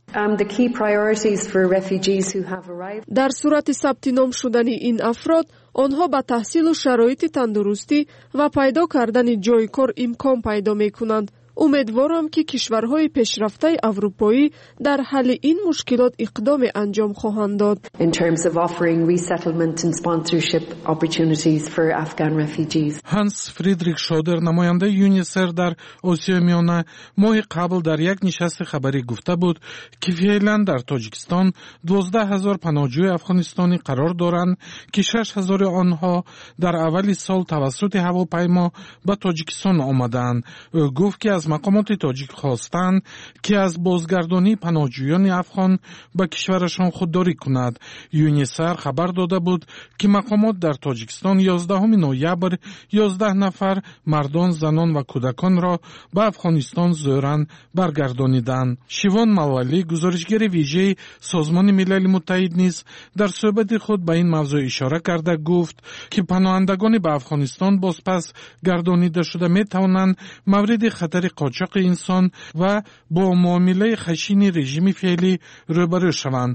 در صورت ثبت نام شدن این افراد آنها با تحصیل و شرایط تندرستی و پیدا کردن جای کار امکان پیدا می‌کنند. امیدوارم که کشورهای پیشرفته اروپایی در حل این مشکلات اقدام انجام خواهند داد.
In terms of offering resettlement and sponsorship opportunities for Afghan refugees.
هانس فریدریک شودر نماینده یونیسر در آسیای میانه ماه قبل در یک نشست خبری گفته بود که فعلا در تاجیکستان دوازده هزار پناهجوی افغانستانی قرار دارند که شش هزار آنها در اول سال توسط هواپیما به تاجیکستان آمدند. او گفت که از مقامات تاجیک خواستند که از بازگردانی پناهجویان افغان به کشورشان خودداری کند. یونیسر خبر داده بود که مقامات در تاجیکستان یازدهم نوامبر یازده نفر مردان، زنان و کودکان را به افغانستان زورن برگردانیدند. شیوان موالی، گزارشگر ویژه سازمان ملل متحد نیز در صحبت خود به این موضوع اشاره کرده گفت که پناهندگان به افغانستان بازپس گردانیده شده می توانند مورد خطر قاچاق انسان و با معامله خشن رژیم فعلی روبرو شوند.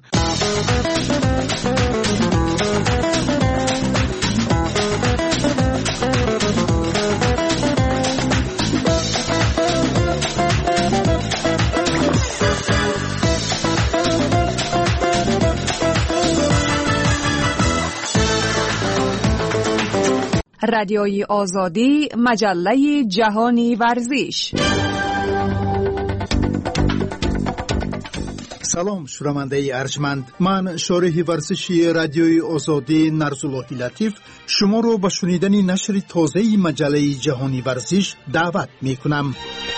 رادیوی آزادی، مجله جهانی ورزش.
سلام شنونده ارجمند، من شارح ورزشی رادیوی آزادی نرزالله لطیف شما رو به شنیدن نشر تازه مجله جهانی ورزش دعوت می کنم.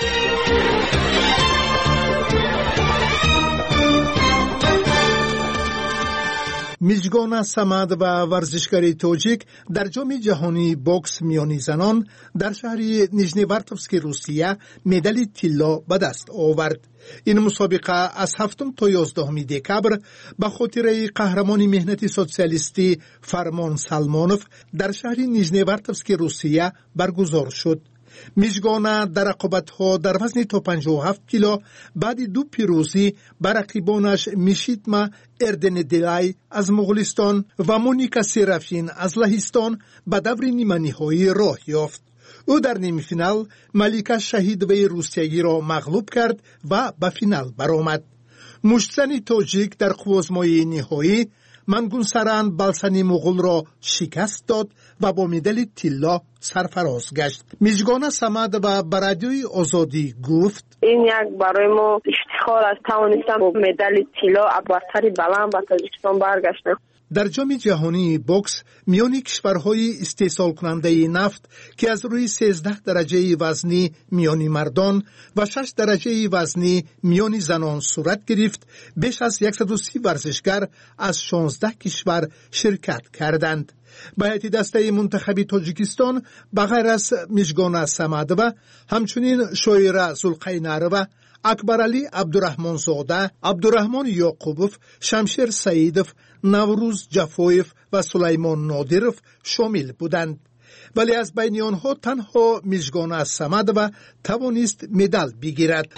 میجگان سمد و ورزشکاری تاجیک در جام جهانی بوکس میانی زنان در شهر نیژنیوارتوفسک روسیه مدال طلا به دست آورد. این مسابقه از هفتم تا یازدهم دکبر به خاطر قهرمان مهنتی سوسیالیستی فرمان سلمانوف در شهر نیژنیوارتوفسک روسیه برگزار شد. میزگانه در رقابت‌ها در وزن تا پنجاه و هفت کیلو بعد دو پیروزی بر رقیبانش میشیتما اردندلای از مغولستان و مونیکا سرافین از لهستان به دور نیمه نهایی راه یافت. او در نیمه فینال ملیکا شهیدوی روسیایی را مغلوب کرد و به فینال برآمد. مشتزن تاجیک در قوزمای نهایی منگونسران بالسانی مغول را شکست داد و با مدال طلا سرفراز گشت. میزگان سمد و برادیوی آزادی گفت
این یک برای ما افتخار است توانستم با مدال طلا برتری بلند به تاجیکستان برگشتم.
در جام جهانی بوکس میان کشورهای استحصال کننده نفت که از روی سیزده درجه وزنی میان مردان و شش درجه وزنی میان زنان صورت گرفت، بیش از صد و سی ورزشگر از شانزده کشور شرکت کردند. به هیئت دسته منتخب تاجیکستان بغیر از میزگان سمدوه همچنین شویره زلقینروه، اکبرعلی عبدالرحمن زاده، عبدالرحمن یعقوبوف، شمشیر سعیدوف، نوروز جفویف و سلیمان نادیروف شامل بودند. ولی از بین آنها تنها میزگان سمدوه توانست مدال بگیرد.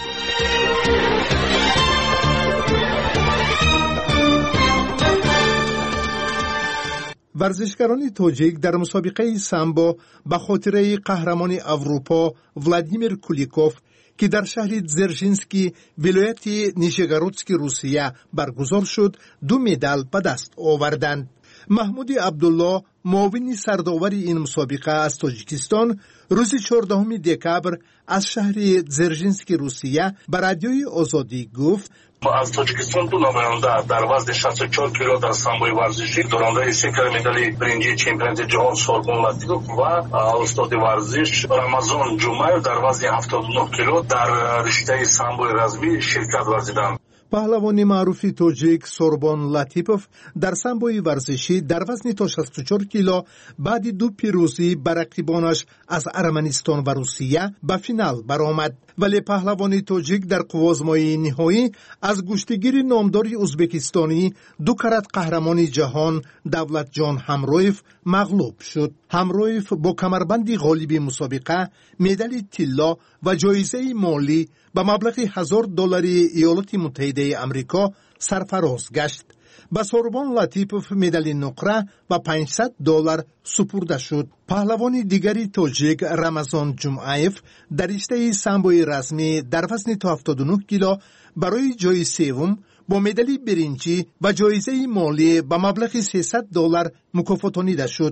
ورزشکاران تاجیک در مسابقه سامبو به خاطر قهرمان اروپا ولادیمیر کولیکوف که در شهر زرژینسکی ولایت نیژگورودسک روسیه برگزار شد دو مدال به دست آوردند. محمود عبدالله معاون سرداور این مسابقه از تاجیکستان روز چهاردهم دکبر از شهر زرژینسک روسیه به رادیوی آزادی گفت
از تاجیکستان دو نماینده در وزن شصت و چهار کیلو در سامبوی ورزشی دارنده سکر مدال برنجی چمپیونات جهان سوربون لطیف و استاد ورزش رمضان جمعه در وزن هفتاد و نه کیلو در رشته سامبوی رزمی شرکت ورزیدند.
پهلوان معروف تاجیک سوربون لطیپوف در سامبوی ورزشی در وزن تا شصت و چهار کیلو بعد دو پیروزی بر رقیبانش از ارمنستان و روسیه به فینال برآمد. ولی پهلوان تاجیک در قوزمای نهایی از گشتگیر نامدار ازبکستانی دو کرات قهرمان جهان دولت جان همرویف مغلوب شد. همرویف با کمربند غالب مسابقه مدال طلا و جایزه مالی به مبلغ هزار دلار ایالات متحده آمریکا سرفراز گشت. به سوربون لطیپوف مدال نقره و پانصد دلار سپرده شد. پهلوان دیگری تاجیک رمضان جمعیف در رشته سامبوی رزمی در وزن تا هفتاد و نه کیلو برای جای سوم با مدال برنجی و جایزه مالی به مبلغ سیصد دلار مکافاتانیده شد.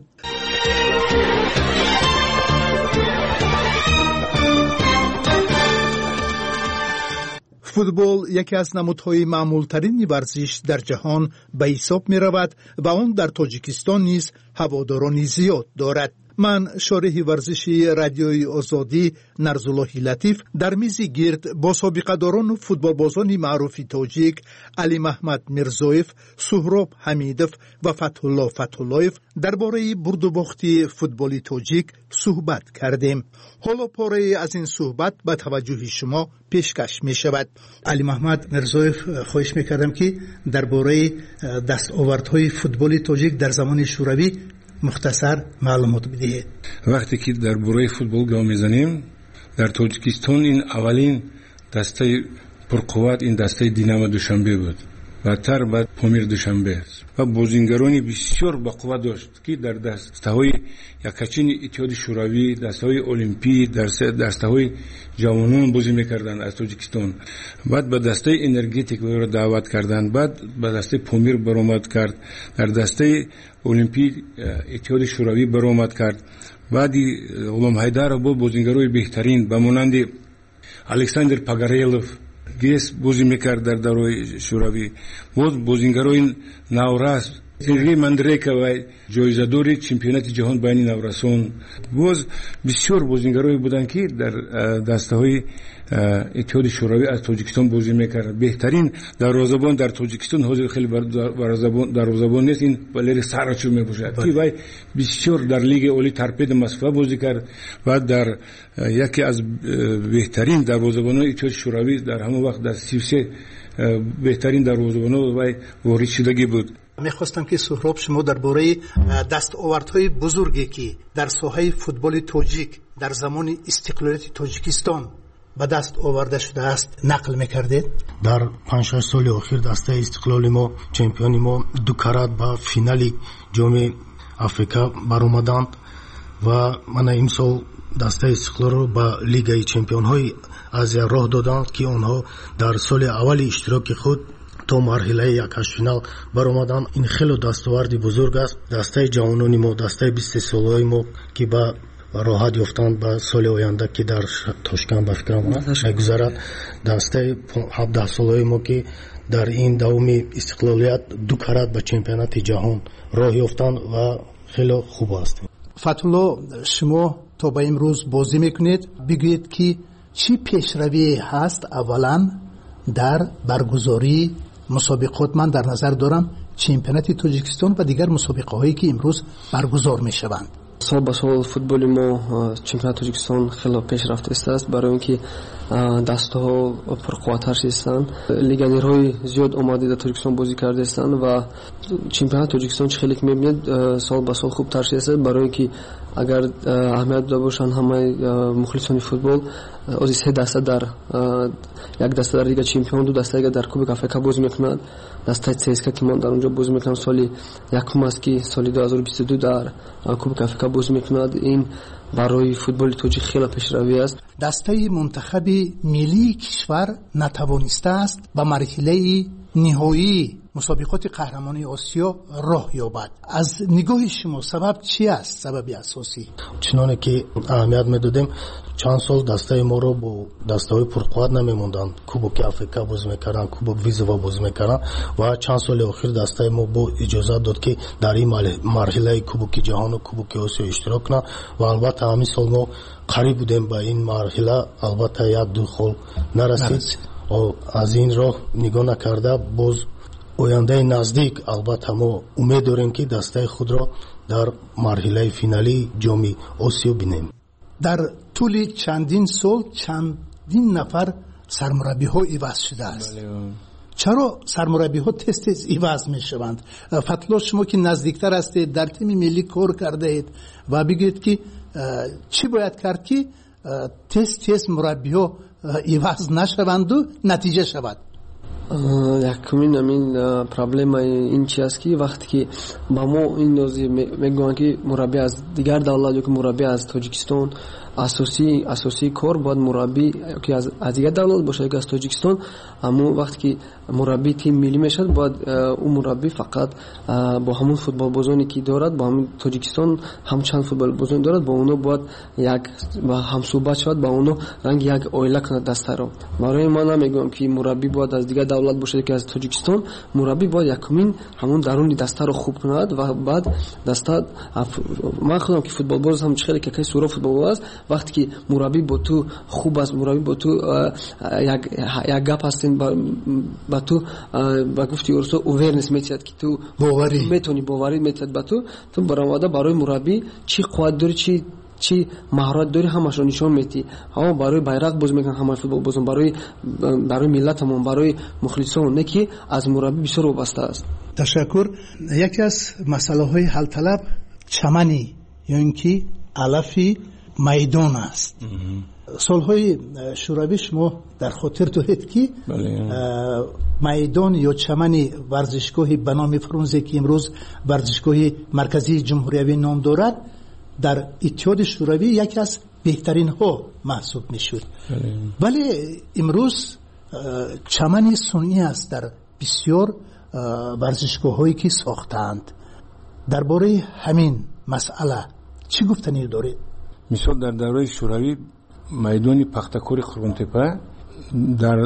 فوتبال یکی از نمودهای معمولترین ورزش در جهان به حساب می رود و آن در تاجیکستان نیز هوادارانی زیاد دارد. من شارح ورزشی رادیوی آزادی نرزالله لطیف در میزی گرد با سابقه‌داران و فوتبالبازان معروف تاجیک علی محمد میرزویف، سهراب حمیدوف و فتح الله فتح اللهیف درباره برد و باخت فوتبال تاجیک صحبت کردیم. حالا پاره از این صحبت به توجه شما پیشکش می شود. علی محمد میرزویف، خواهش میکردم که درباره دستاوردهای فوتبال تاجیک در زمان شوروی مختصر معلومات بدهید.
وقتی که درباره فوتبال گام میزنیم، در تاجیکستان این اولین دسته پرقوت این دسته دینامو دوشنبه بود. بعدتر بعد پامیر دوشنبه و بازیگرانی بسیار با قوت داشت که در دسته‌های یکچین اتحاد شوروی، دسته‌های المپی، در دسته‌های جوانان بازی می‌کردند از تاجیکستان. بعد به دسته انرژتیک رو دعوت کردند، بعد به دسته پامیر برآمد کرد، در دسته المپی اتحاد شوروی برآمد کرد. بعدی غلام حیدر با بازیگرای بهترین به مانند الکساندر پاگارلوف گیس بازی میکرد در دوران شوروی. باز بازیگرای نورس سرگی مندریکا و جایزه‌دار چمپیونات جهان بین نورسان، باز بسیار بازیگرایی بودند که در دسته‌های اتحاد شوروی از تاجیکستان بازی میکرد. بهترین دروازه‌بان در تاجیکستان حاضر خیلی دروازه‌بان نیست، این والری ساراچو میباشد که وای بسیار در لیگ اولی ترپید مصفا بازی کرد و در یکی از بهترین دروازه‌بانان اتحاد شوروی در همون وقت در سی و سه بهترین دروازه‌بان وای وارد شدگی بود.
میخواستم که سهراب شما درباره دستاوردهای بزرگی که در ساحه فوتبال تاجیک در زمان استقلالیت تاجیکستان به دست آورده شده است نقل میکردید.
در پنج شش سال اخیر دسته استقلال ما، چمپیون ما دو کرات با فینال جام آفریقا برآمدند و من امسال دسته استقلال رو با لیگ چمپیون های آسیا راه دادند که آنها در سال اول اشتراک خود تا مرحله یکش فینال برآمدند. این خیلی دستاورد بزرگ است. دسته جوانان ما، دسته بیست ساله ما که با راحت یافتند به سال آینده که در تاشکند به فکرم میگذرد، دسته هفده ساله ما که در این دوم استقلالیت دو کرات به چمپیونات جهان راه یافتند و خیلی خوب است.
فتح الله، شما تا به امروز بازی میکنید، بگویید که چی پیشروی هست اولا در برگزاری مسابقات؟ من در نظر دارم چمپیونات تاجیکستان و دیگر مسابقه هایی که امروز برگزار می شوند.
سال به سال فوتبال ما چمپیونات تاجیکستان خیلی پیشرفته است، برای اینکه دسته‌ها پرقوت‌تر هستند. لیگانرهای زیاد آمده در تاجیکستان بازی کرده هستند و چمپیونات تاجیکستان خیلی که می‌بینید سال به سال خوبتر شده، برای اینکه اگر اهمیت داشته باشند همه مخلصان فوتبال از سه دسته در یک دسته در لیگ چمپیون، دو دسته در کوبک آفریقا بازی میکنند. دسته سیسکا که من در اونجا بازی میکنم سالی یکم است که سالی دو هزار و بیست و دو در کوبک آفریقا بازی میکند. این برای فوتبال تاجیک خیلی پیشروی است.
دسته منتخب ملی کشور نتوانسته است به مرحله نهایی مسابقات قهرمانی آسیا راه یابد. از نگاه شما سبب چی است؟ سبب اساسی
چنانه که اهمیت میدادیم چند سال دسته ما رو با دسته های پرقوت نمیموندن، کوبک آفریقا بازی میکردن، کوبک ویزوا بازی میکردن و چند سال اخیر دسته ما با اجازه داد که در این مرحله کوبک جهان و کوبک آسیا اشتراک کنند و البته همین سال ما قریب بودیم به این مرحله، البته یک دو خال نرسید. از این راه نگاه نکرده باز آینده نزدیک البته ما امید داریم که دسته خود را در مرحله فینالی جام آسیا بینیم.
در طول چندین سال چندین نفر سرمربی ها عوض شده است. چرا سرمربی ها تست تست عوض می شوند؟ فتح، شما که نزدیکتر هستید، در تیم ملی کار کرده اید و بگید که چی باید کرد که تست تست مربی ها عوض نشوند و نتیجه شود؟
یکمین همین پرابلم این چی است که وقتی که با ما این نوزی میگویند که مربی از دیگر دولت یا که مربی از تاجیکستان اساسی اساسی کار باید مربی که از از دیگر دولت باشه که از تاجیکستان، اما وقتی که مربی تیم ملی میشد باید اون مربی فقط با همون فوتبال بازانی که دارد، با همون تاجیکستان هم چند فوتبال بازان دارد، با اونها باید یک با هم صحبت شد، با اونها رنگ یک اویلا کنه دسته رو. برای من میگم که مربی باید از دیگر давлат бошад ки аз тоҷикистон мураббӣ бояд якумин ҳамон даруни дастаро хуб кунад ва баъд даста ман худам ки футболбоз ҳам хеле ки суро футболбоз аст вақте ки мураббӣ бо ту хуб аст мураббӣ бо ту як гап ҳастин ба ту ба гуфти урсо увернес метиҳад ки ту боварӣ метавонӣ боварӣ метиҳад ба ту ту баромада барои мураббӣ чӣ қувват дорӣ чӣ чӣ маҳорат дорӣ ҳамашро нишон медиҳӣ. ҳама барои байрақ боз мекунанд ҳамаи футболбозон барои барои миллатамон барои мухлисон не ки аз мураббӣ бисёр вобаста аст.
ташаккур. яке аз масъалаҳои ҳалталаб чамани ё ин ки алафи майдон аст. солҳои шӯравӣ шумо дар хотир доред ки майдон ё чамани варзишгоҳи ба номи фрунзе ки имрӯз варзишгоҳи марказии ҷумҳуриявӣ ном дорад дар иттиҳоди шӯравӣ яке аз беҳтаринҳо маҳсуб мешуд. вале имрӯз чамани сунъӣ аст дар бисёр варзишгоҳҳое ки сохтаанд. дар бораи ҳамин масъала чӣ гуфтанӣ доред?
мисол дар давраи шӯравӣ майдони пахтакори қурбонтепа дар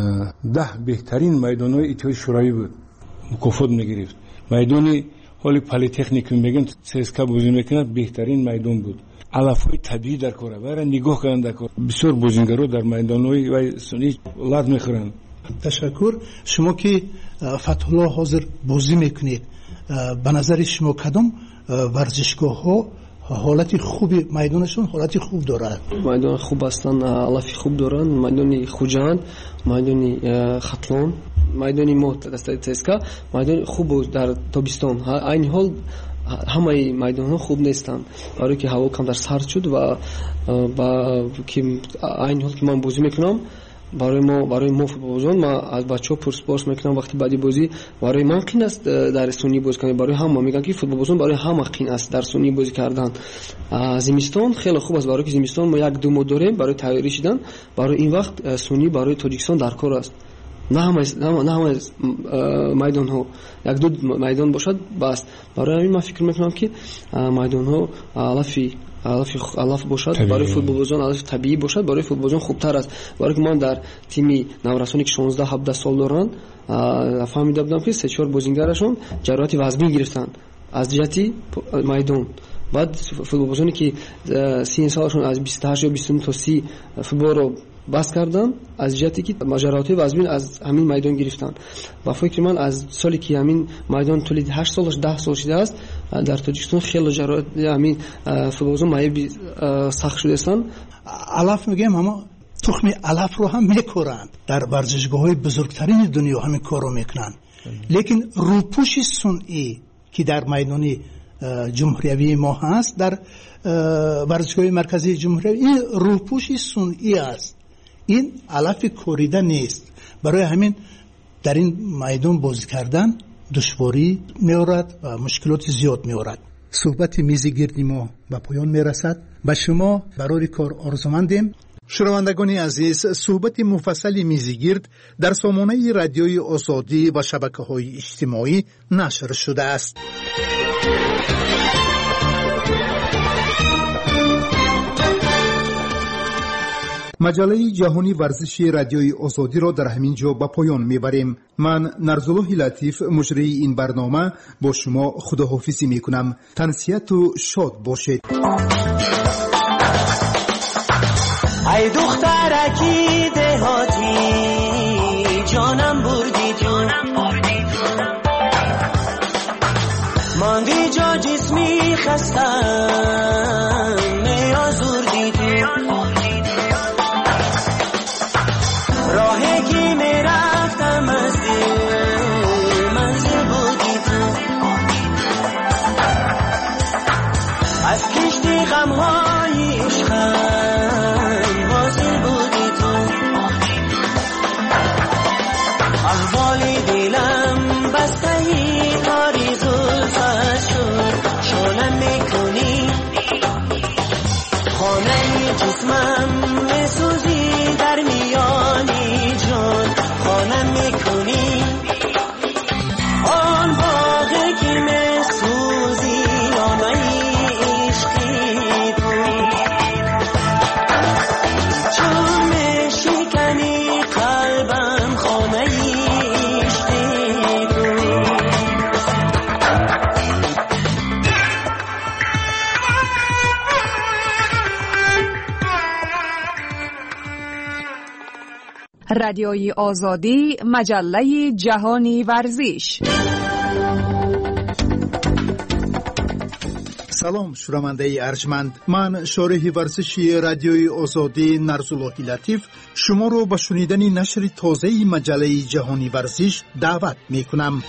даҳ беҳтарин майдонҳои иттиҳоди шӯравӣ буд, мукофот мегирифт. майдони ҳоли политехникум мегӯям цска бозӣ мекунад беҳтарин майдон буд. алафҳои табиӣ дар кора вайра нигоҳ кардан дар кор. бисёр бозингаро дар майдонҳои вай сунъӣ лад мехӯранд.
ташаккур. шумо ки фатҳулло ҳозир бозӣ мекунед, ба назари шумо кадом варзишгоҳҳо ҳолати хуби майдонашон ҳолати хуб дорад?
майдони хуб ҳастанд, алафи хуб доранд. майдони хуҷанд, майдони хатлон, майдони мо дастаи цска, майдони хуб дар тобистон. айни ҳол ҳамаи майдонҳо хуб нестанд, барое ки ҳаво камтар сард шуд ва ба ки айни ҳол ки ман бозӣ мекунам барои мо барои мо футболбозон ман аз бачаҳо пурспорс мекунам вақти баъди бозӣ барои ман қин аст дар сунъӣ бозӣ кардан, барои ҳама мегӯям ки футболбозон барои ҳама қин аст дар сунъӣ бозӣ кардан. зимистон хеле хуб аст, барое ки зимистон мо як ду моҳ дорем барои тайёрӣ шудан. барои ин вақт сунъӣ барои тоҷикистон дар кор аст. на ҳамаи майдонҳо як ду майдон бошад бас. барои ҳамин ман фикр мекунам ки майдонҳо алафи алаф бошад барои футболбозон, алафи табиӣ бошад барои футболбозон хубтар аст. барое ки ман дар тими наврасоне ки шонздаҳ ҳабдаҳ сол доранд фаҳмида будам ки се чор бозингарашон ҷароҳати вазбин гирифтанд аз ҷиҳати майдон. баъд футболбозоне ки син солашон аз бисту ҳашт ё бисту не то си футболро бас кардан аз ҷиҳате ки ҷароҳати вазбин аз ҳамин майдон гирифтанд. ба фикри ман аз соли ки ҳамин майдон тӯли ҳашт сол даҳ сол шудааст дар тоҷикистон хеле ҷароҳати ҳамин футболбозон майеби сахт шудаастанд.
алаф мегӯям ама тухми алафро ҳам мекоранд. дар варзишгоҳҳои бузургтарини дунё ҳамин корро мекунанд. лекин рӯпӯши сунъӣ ки дар майдони ҷумҳуриявии мо ҳаст, дар варзишгоҳи марказии ҷумҳуриявӣ, ин рӯпӯши сунъӣ аст. ин алафи корида нест. барои ҳамин дар ин майдон бозӣ кардан душворӣ меорад ва мушкилоти зиёд меорад. суҳбати мизи гирди мо ба поён мерасад. ба шумо барори кор орзумандем. шунавандагони азиз, суҳбати муфассали мизи гирд дар сомонаи радиои озодӣ ва шабакаҳои иҷтимоӣ нашр шудааст. маҷаллаи ҷаҳонӣ варзиши радиои озодиро дар ҳамин ҷо ба поён мебарем. ман нарзуллоҳи латиф муҷрии ин барнома бо шумо худоҳофизӣ мекунам. тансияту шод бошед.
ای دخترکی دهاتی جانم بردی تو ماندی جا جسمی خستم میازوردی تو راهی که میرفتم از منزل بودی تو از کشتی غمهای عشقم حاصل بودی تو احوال دلم بستهی کاری زلفت شد شانم میکنی خانه جسمم میسوزی در میانی جان خانم میکنی آن باغی که میسوزی آمه عشقی تو
رادیوی آزادی، مجله جهانی ورزش.
سلام شنونده ارجمند، من شارح ورزشی رادیوی آزادی نرزاللهی لطیف شما رو به شنیدن نشر تازه مجله جهانی ورزش دعوت می کنم.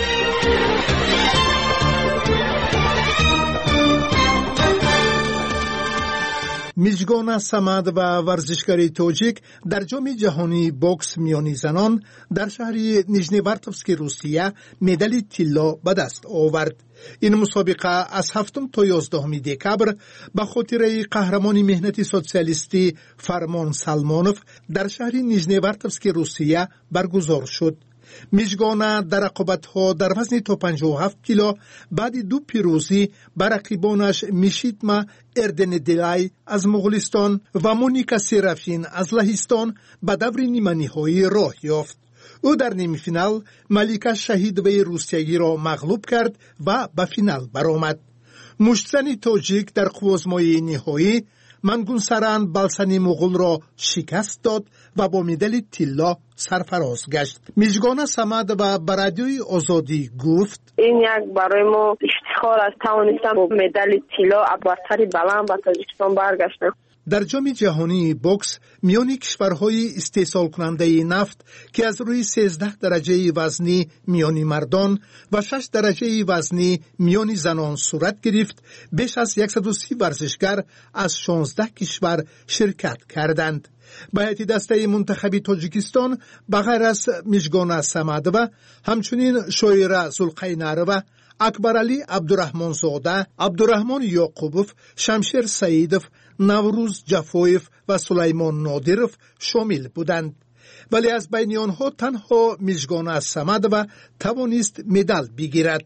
میزگان صمد و ورزشکاری تاجیک در جام جهانی بوکس میانی زنان در شهر نیژنیوارتوفسک روسیه مدال طلا به دست آورد. این مسابقه از هفتم تا یازدهم دکبر به خاطر قهرمان مهنتی سوسیالیستی فرمان سلمانوف در شهر نیژنیوارتوفسک روسیه برگزار شد. میزگان در رقابت‌ها در وزن تا پنجاه و هفت کیلو بعد دو پیروزی بر رقیبانش میشیتما اردندلای از مغولستان و مونیکا سرافین از لهستان به دور نیمه نهایی راه یافت. او در نیمه فینال ملیکا شهیدوی روسیایی را مغلوب کرد و به فینال برآمد. مشتزن تاجیک در قوزمای نهایی منگونسران بالسانی مغول را شکست داد و با مدال طلا سرفراز گشت. میزگان صمد و برادیوی آزادی گفت
این یک برای ما افتخار است توانستم با مدال طلا برتری بلند به تاجیکستان برگشتم.
در جام جهانی بوکس میان کشورهای استحصال کننده نفت که از روی سیزده درجه وزنی میان مردان و شش درجه وزنی میان زنان صورت گرفت، بیش از صد و سی ورزشگر از شانزده کشور شرکت کردند. به هیئت دسته منتخب تاجیکستان بغیر از میزگان صمد و همچنین شویره زلقینرova، اکبرعلی عبدالرحمنزاده، عبدالرحمن یعقوبوف، شمشیر سعیدوف، نوروز جفویف و سلیمان نادیروف شامل بودند. ولی از بین آنها تنها میزگان صمد و توانست مدال بگیرد.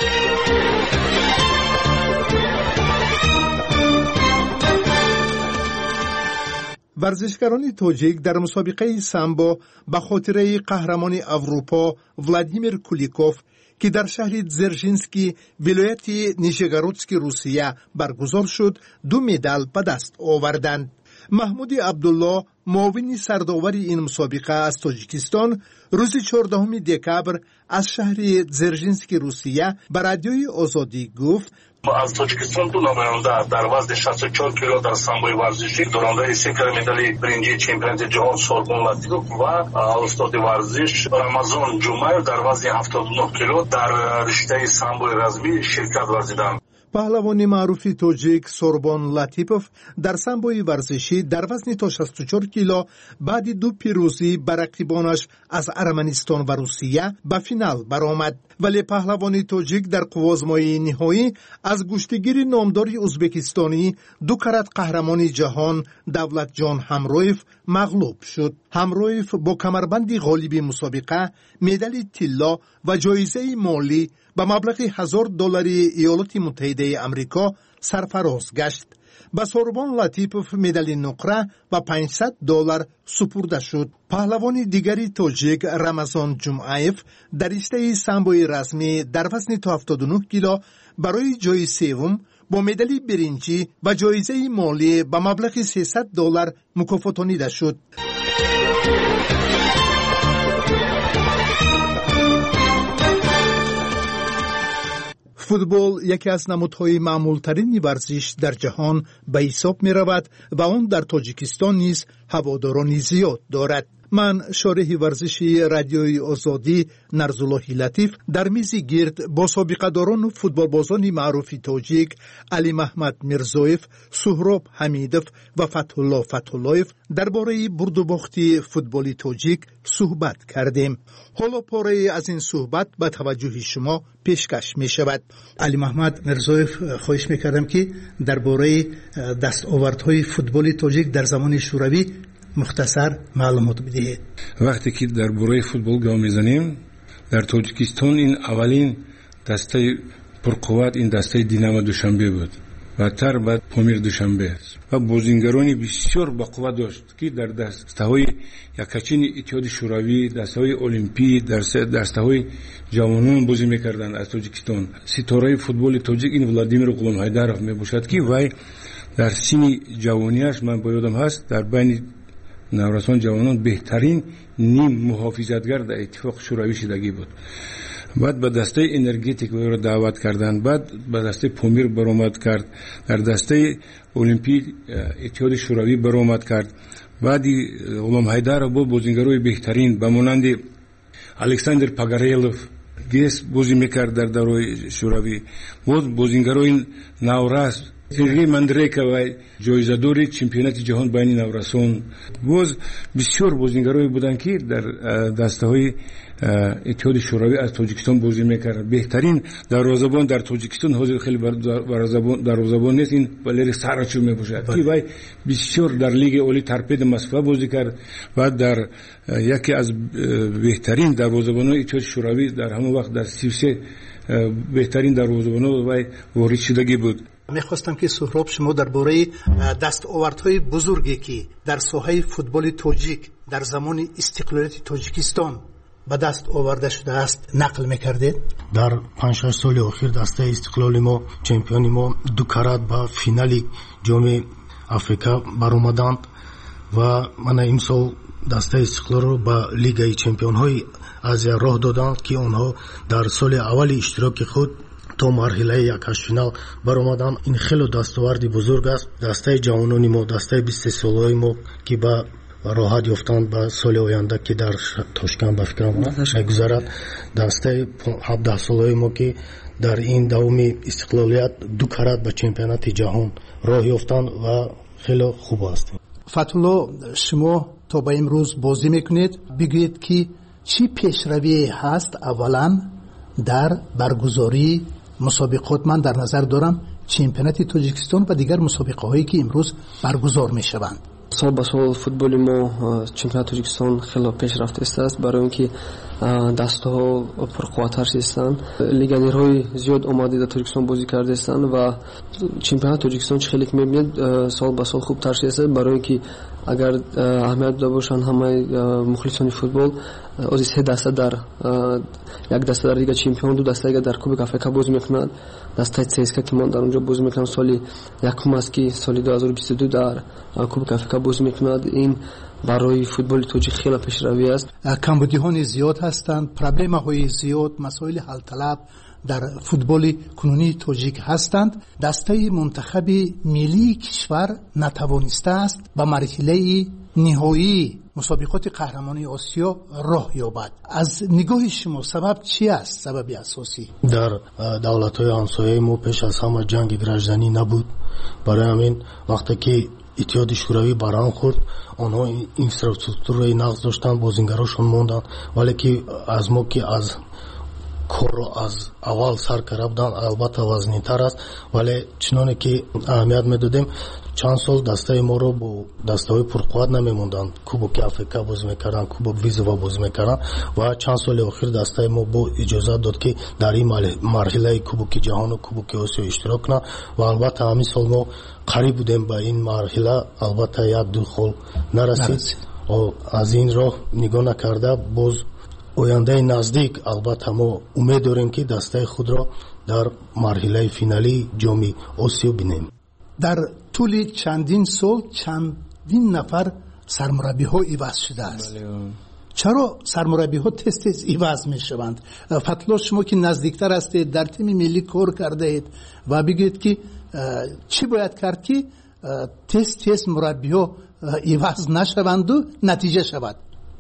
ورزشکاران تاجیک در مسابقه سامبو به خاطر قهرمان اروپا ولادیمیر کولیکوف که در شهر زرژینسکی ولایت نیژگورودسک روسیه برگزار شد دو مدال به دست آوردند. محمود عبدالله معاون سردآور این مسابقه از تاجیکستان روز چهاردهم دکبر از شهر زرژینسک روسیه به رادیوی آزادی گفت
از تاجیکستان دو نماینده در وزن شصت و چهار کیلو در سامبوی ورزشی دورنده سکر مدال برنجی چمپیونات جهان سوربون لاتیف و استاد ورزش رمضان جمعه در وزن هفتاد و نه کیلو در رشته سامبوی رزمی شرکت ورزیدند.
پهلوان معروف تاجیک سوربون لاتیپوف در سامبوی ورزشی در وزن تا شصت و چهار کیلو بعد دو پیروزی بر رقیبانش از ارمنستان و روسیه به فینال برآمد. ولی پهلوان تاجیک در قوزمای نهایی از گشتگیر نامدار ازبکستانی دو کرات قهرمان جهان دولت جان همرویف مغلوب شد. همرویف با کمربند غالب مسابقه مدال طلا و جایزه مالی به مبلغ هزار دلار ایالات متحده آمریکا سرفراز گشت. به سوربون لاتیپوف مدال نقره و پانصد دلار سپرده شد. پهلوان دیگری تاجیک رمضان جمعایف در رشته سامبوی رزمی در وزن تا هفتاد و نه کیلو برای جای سوم با مدال برنجی و جایزه مالی به مبلغ سیصد دلار مکافاتانیده شد. فوتبال یکی از نمودهای معمولترین ورزش در جهان به حساب می رود و آن در تاجیکستان نیز هوادارانی زیاد دارد. من شارح ورزشی رادیوی آزادی نرزاللهی لطیف در میز گرد با سابقه داران و فوتبال بازان معروف تاجیک علی محمد میرزویف، سهراب حمیدوف و فتح الله فتح اللهیف درباره برد و باخت فوتبال تاجیک صحبت کردیم. حالا پاره از این صحبت به توجه شما پیشکش می شود. علی محمد میرزویف، خواهش می کردم که درباره دستاوردهای فوتبال تاجیک در زمان شوروی مختصر معلومات بدهید.
وقتی که در برای فوتبال گام میزنیم در تاجیکستان این اولین دسته پرقوت این دسته دینامو دوشنبه بود و تر بعد پامیر دوشنبه و بازیگرانی بسیار با قوت داشت که در دسته‌های یکچین اتحاد شوروی، دسته‌های المپی، در دسته‌های جوانان بازی می‌کردند از تاجیکستان. ستاره فوتبال تاجیک این ولادیمیر غلامحیدرov میباشد که وای در سن جوانیش من با یادم هست در بین наврасон ҷавонон беҳтарин ним муҳофизатгар дар иттифоқи шӯравӣ шудагӣ буд. баъд ба дастаи энергетик ӯро даъват карданд, баъд ба дастаи помир баромад кард, дар дастаи олимпии иттиҳоди шӯравӣ баромад кард. баъди ғулом ҳайдар бо бозингарои беҳтарин ба монанди александр Пагарелов гес бозӣ мекард дар давраи шӯравӣ, боз бозингарои наврас Сергей Мандрейка ва ҷоизадори чемпионати ҷаҳон байни наврасон, боз бисёр бозингарои буданд ки дар дастаҳои иттиҳоди шӯравӣ аз тоҷикистон бозӣ мекарданд. беҳтарин дарвозабон дар тоҷикистон ҳозир хеле дарвозабон нест, ин Валерий Сарачев мебошад ки вай бисёр дар лиги оли торпеда Москва бозӣ кард ва дар яке аз беҳтарин дарвозабонони иттиҳоди шӯравӣ дар ҳамон вақт дар си се беҳтарин дарвозабонон вай ворид шудагӣ буд.
мехостам ки Суҳроб шумо дар бораи дастовардҳои бузурге ки дар соҳаи футболи тоҷик дар замони истиқлолияти Тоҷикистон ба даст оварда шудааст нақл мекардед.
дар панҷ шаш соли охир дастаи истиқлоли мо, чемпиони мо ду карат ба финали ҷоми Африка баромаданд ва мана имсол дастаи истиқлолро ба лигаи чемпионҳои Азия роҳ доданд ки онҳо дар соли аввали иштироки худ то марҳилаи якашфинал баромаданд. ин хело дастоварди бузург аст. дастаи ҷавонони мо, дастаи бисту солаи мо ки ба роҳат ёфтанд ба соли оянда ки дар Тошкент ба фикрам мегузарад, дастаи ҳабдаҳ солаи мо ки дар ин давоми истиқлолият ду карат ба чемпионати ҷаҳон роҳ ёфтанд ва хело хуб аст.
Фатулло, шумо то ба имрӯз бозӣ мекунед, бигӯед ки чӣ пешравие ҳаст аввалан дар баргузории мусобиқот. ман дар назар дорам чемпионати Тоҷикистон ва дигар мусобиқаҳое ки имрӯз баргузор мешаванд.
сол ба сол футболи мо чемпионати Тоҷикистон хело пешрафта истааст, барои он ки дастаҳо пурқувваттар шудастанд. легионерҳои зиёд омади дар Тоҷикистон бозӣ кардаистанд ва чемпионати Тоҷикистон чӣ хеле мебинед сол ба сол хубтар шудааст, барои он ки агар аҳамият дода бошанд ҳамаи мухлисони футбол ози се даста дар як даста дар Лига Чемпион, ду даста дар Кубок Африка бозӣ мекунад. дастаи ЦСКА ки мон дар онҷо бозӣ мекунам соли якум аст ки соли ду ҳазору бисту ду дар Кубок Африка бозӣ мекунад. ин барои футболи тоҷик хеле пешравӣ аст.
камбудиҳои зиёд ҳастанд, проблемаҳои зиёд, масоили ҳалталаб дар футболи кунунии тоҷик ҳастанд. дастаи мунтахаби миллии кишвар натавонистааст ба марҳилаи ниҳоии мусобиқоти қаҳрамонии Осиё роҳ ёбад. аз нигоҳи шумо сабаб чӣ аст? сабаби асосӣ
дар давлатҳои ҳамсояи мо пеш аз ҳама ҷанги гражданӣ набуд. барои ҳамин вақте ки иттиҳоди шӯравӣ барҳам хӯрд, онҳо инфраструктураи нағз доштанд, бозингарошон монданд, вале ки аз мо ки аз корро аз аввал сар карда буданд, албатта вазнинтар аст, вале чуноне ки аҳамият медодем, чанд сол дастаи моро бо дастаҳои пурқувват намемонданд. Кубоки Африка бозӣ мекарданд, Кубок Визова бозӣ мекарданд ва чанд соли охир дастаи мо бо иҷозат дод ки дар ин марҳилаи Кубоки ҷаҳону Кубоки Осиё иштирок кунанд ва албатта ҳамин сол мо қариб будем ба ин марҳила, албатта як ду хол нарасид. аз ин роҳ нигоҳ накарда боз ояндаи наздик албатта мо умед дорем ки дастаи худро дар марҳилаи финалии ҷоми Осиё бинем.
дар тӯли чандин сол чандин нафар сармураббиҳо иваз шудааст. чаро сармураббиҳо тез тез иваз мешаванд? Фатло, шумо ки наздиктар ҳастед, дар тими миллӣ кор кардаед ва бигӯед ки чӣ бояд кард ки тез тез мураббиҳо иваз нашаванду натиҷа шавад?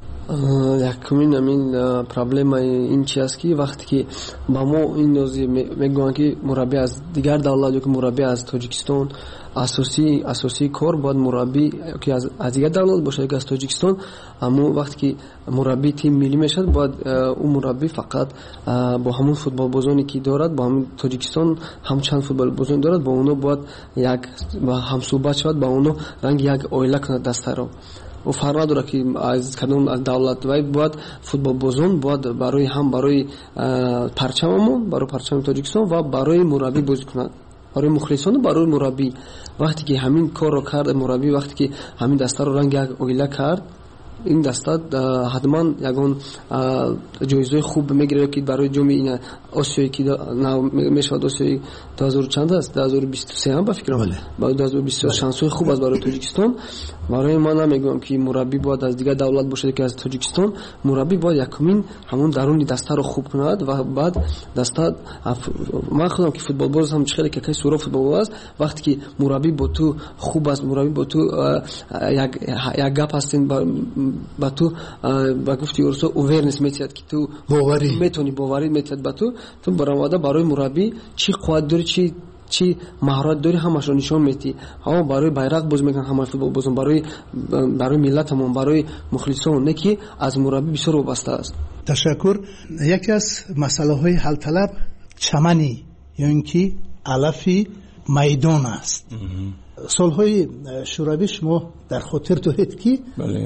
якумин амин проблемаи ин чи аст ки вақте ки ба мо ин нози мегӯянд ки мураббӣ аз дигар давлат ё ки мураббӣ аз Тоҷикистон, асосии асосии кор бояд мураббӣ ки аз дигар давлат бошад ё ки аз Тоҷикистон. аммо вақте ки мураббии тими миллӣ мешавад, бояд ӯ мураббӣ фақат бо ҳамон футболбозоне ки дорад, бо ҳамин Тоҷикистон ҳамчанд футболбозоне дорад, бо онҳо бояд як ҳамсӯҳбат шавад, ба онҳо ранги як оила кунад дастаро. و فرق نداره که از کدوم دولت باید باید فوتبال بازون باید برای هم برای پرچممون برای پرچم تاجیکستان و برای مربی بازی کند، برای مخلصان و برای مربی. وقتی که همین کار رو کرد مربی، وقتی که همین دسته رو رنگ اویلا کرد، این دسته حتما یگان جایزه خوب میگیره که برای جام این آسیایی که میشود آسیایی دو هزار چند است دو هزار و بیست و سه هم با فکرم با دو هزار و بیست و چهار شانس خوب است برای تاجیکستان. برای ما نمیگم که مربی باید از دیگه دولت باشه که از تاجیکستان، مربی باید یکمین همون درون دسته رو خوب کند و بعد دسته من خودم که فوتبال باز هم خیلی که سورا فوتبال باز وقتی که مربی با تو خوب است، مربی با تو یک یک گپ هستین با تو با گفتی ورسو اوورنس میتید که تو باوری میتونی باوری میتید با تو تو برآمده برای مربی چی قوت داری چی چی مهارت داری همش رو نشون میدی. ها برای بیرق باز میگن همه فوتبال بازم برای برای ملتمون برای مخلصون نه که از مربی بسیار وابسته است.
تشکر. یکی از مسئله های حل طلب چمنی یا اینکه علفی میدان است. سالهای شوروی شما در خاطر تو هست که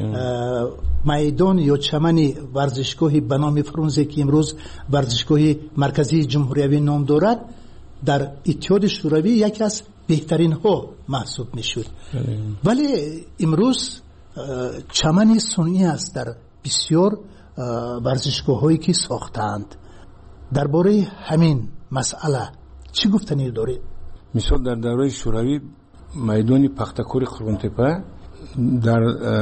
میدان یا چمن ورزشگاهی به نام فرونزه که امروز ورزشگاه مرکزی جمهوری نام دارد در اتحاد شوروی یکی از بهترین ها محسوب میشد، ولی امروز چمن صنعی است در بسیار ورزشگاه هایی که ساختند. درباره همین مسئله چی گفتنی دارید؟
مثال در دوره شوروی میدان پختکور قربانتپه در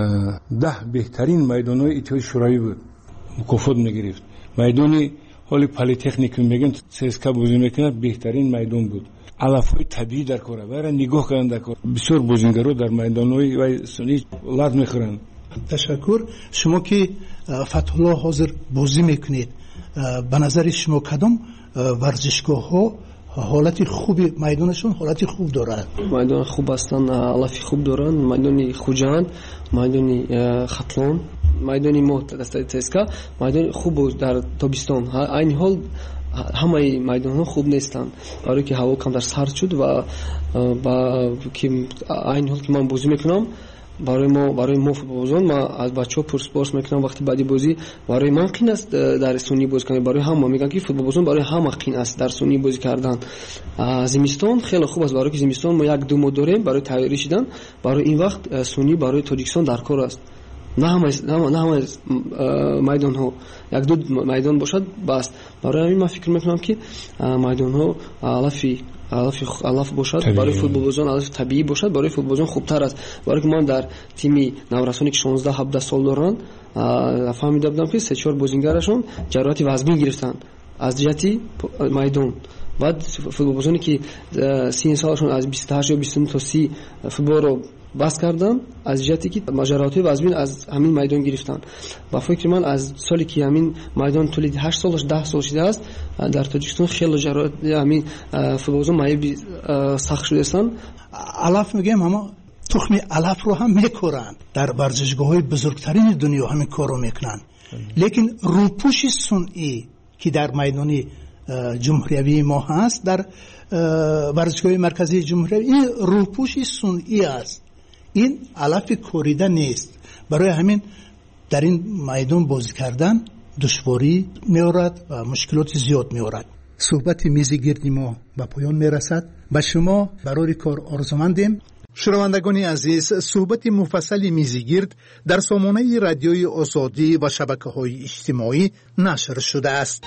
ده بهترین میدان‌های اتحاد شوروی بود، مکافات میگرفت. میدانی حالی پلی‌تکنیک میگن سیسکا بازی میکنه بهترین میدان بود. علف‌های طبیعی در کار برای نگاه کردن در کار بسیار بازیگرا در میدان‌های و سنی لات میخورن.
تشکر. شما که فتح الله حاضر بازی میکنید به نظر شما کدام ورزشگاه‌ها حالت خوبی میدانشون حالت خوب دارند؟
میدان خوب هستند، علفی خوب دارند. میدان خوجند، میدان خطلان، میدان ما دسته تسکا، میدان خوب در تابستان. این حال همه میدان ها خوب نیستند برای که هوا کم در سرد شد و با که این حال که من بازی میکنم برای ما برای ما فوتبالبازان ما از بچه‌ها پرسپورس میکنم وقتی بعدی بازی برای من قین است در سونی بازی کردن. برای هم میگن که فوتبالبازان برای هم قین است در سونی بازی کردن. زمستان خیلی خوب است برای که زمستان ما یک دو ماه داریم برای تیاری شدن. برای این وقت سونی برای تاجیکستان در کار است. نه همه نه همه میدان ها یک دو میدان باشد بس. برای همین من فکر میکنم که میدان ها علفی علف علف باشد طبیعی. برای فوتبالبازان علف طبیعی باشد برای فوتبالبازان خوبتر است. برای که من در تیم نورسانی که شانزده هفده سال دارن فهمیده بودم که سه چهار بازیگرشون جراحت وزنی گرفتن از جهتی میدان. بعد فوتبالبازانی که سی سالشون از بیست و هشت یا بیست و نه تا سی فوتبال رو بس کردن از جهتی که مجرات وزمین از همین میدان گرفتن. با فکر من از سالی که همین میدان طول هشت سالش ده سال شده است در تاجیکستان خیلی جرات همین فوتبالبازان مایه سخت شده هستند.
علف میگم اما تخم علف رو هم میکورن در ورزشگاه‌های بزرگترین دنیا همین کارو میکنن. لیکن روپوش صنعی که در میدان جمهوری ما هست در ورزشگاه مرکزی جمهوری این روپوش صنعی است، این علف کوریده نیست. برای همین در این میدان بازی کردن دشواری می‌آورد و مشکلات زیاد می‌آورد. صحبت میز گرد ما به پایان میرسد. به شما برای کار آرزومندیم. شنوندگان عزیز، صحبت مفصل میزگرد در سامانه رادیوی آزادی و شبکه‌های اجتماعی نشر شده است.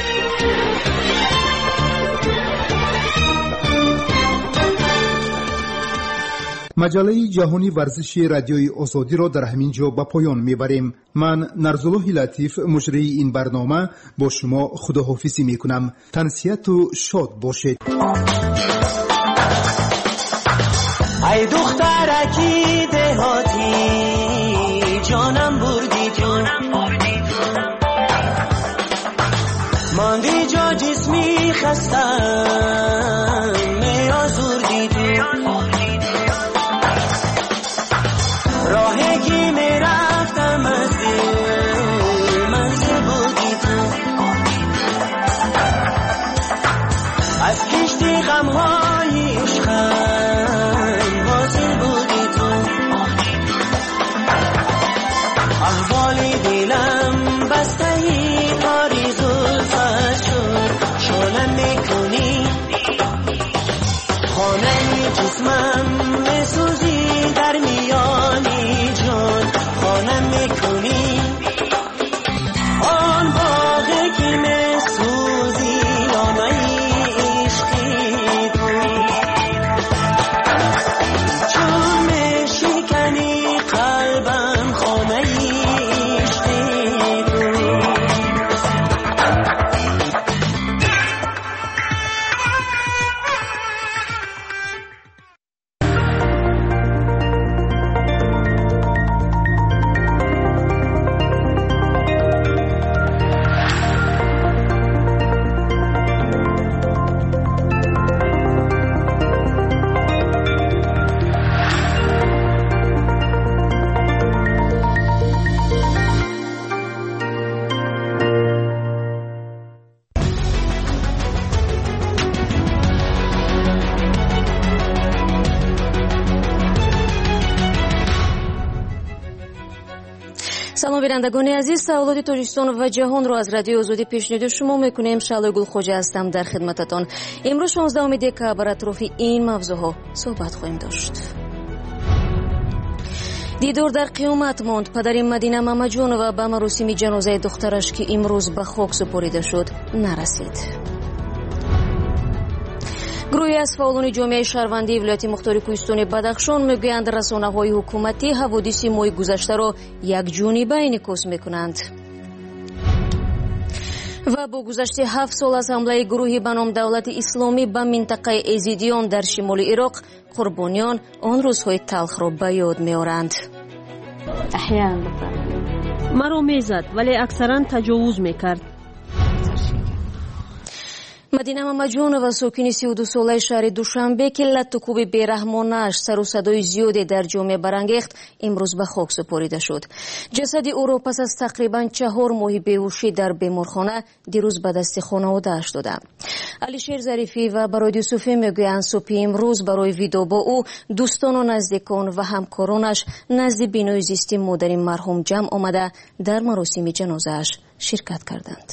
مجله جهانی ورزشی رادیوی آزادی را در همین جا به پایان میبریم. من نرزالله لطیف مجری این برنامه با شما خداحافظی میکنم. تنسیت و شاد باشید.
ای دخترکی دهاتی جانم بردی تو، ماندی جا جسمی خستم می آزردی تو، راهی که می رفتم از منزل بودی تو، از کشتی غمهای عشقم واصل بودی تو، احوال دلم بستهی کاری زلفت شد شلم میکنی، خانه جسمم میسوزی در میانی جان خانم میکنی.
салом бинандагони азиз, саволоти тоҷикистон ва ҷаҳонро аз радиои озодӣ пешниҳоди шумо мекунем. Шаълои гулхоҷа ҳастам дар хидмататон. имрӯз шонздаҳуми декабр атрофи ин мавзӯъҳо суҳбат хоҳем дошт. дидор дар қиёмат монд. падари Мадина Мамаҷонова ба маросими ҷанозаи духтараш, ки имрӯз ба хок супорида шуд, нарасид. гурӯҳе аз фаъолони ҷомеаи шаҳрвандии вилояти мухтори кӯҳистони Бадахшон мегӯянд, расонаҳои ҳукуматӣ ҳаводиси моҳи гузаштаро якҷониба инъикос мекунанд. ва бо гузашти ҳафт сол аз ҳамлаи гурӯҳи ба ном давлати исломӣ ба минтақаи Эзидиён дар шимоли Ироқ, қурбониён он рӯзҳои талхро ба ёд меоранд.
маро мезад, вале аксаран таҷовуз мекард.
Мадина Мамаҷонова, сокини си и ду солаи шаҳри Душанбе, ки латтукуби бераҳмонааш сару садои зиёде дар ҷомеа барангехт, имрӯз ба хок супорида шуд. ҷасади ӯро пас аз тақрибан чаҳор моҳи беҳушӣ дар беморхона дирӯз ба дасти хонаводааш доданд. Алишер Зарифӣ ва Бароид Юсуфӣ мегӯянд, субҳи имрӯз барои видо бо ӯ дӯстону наздикон ва ҳамкоронаш назди бинои зисти модари марҳум ҷамъ омада дар маросими ҷанозааш ширкат карданд.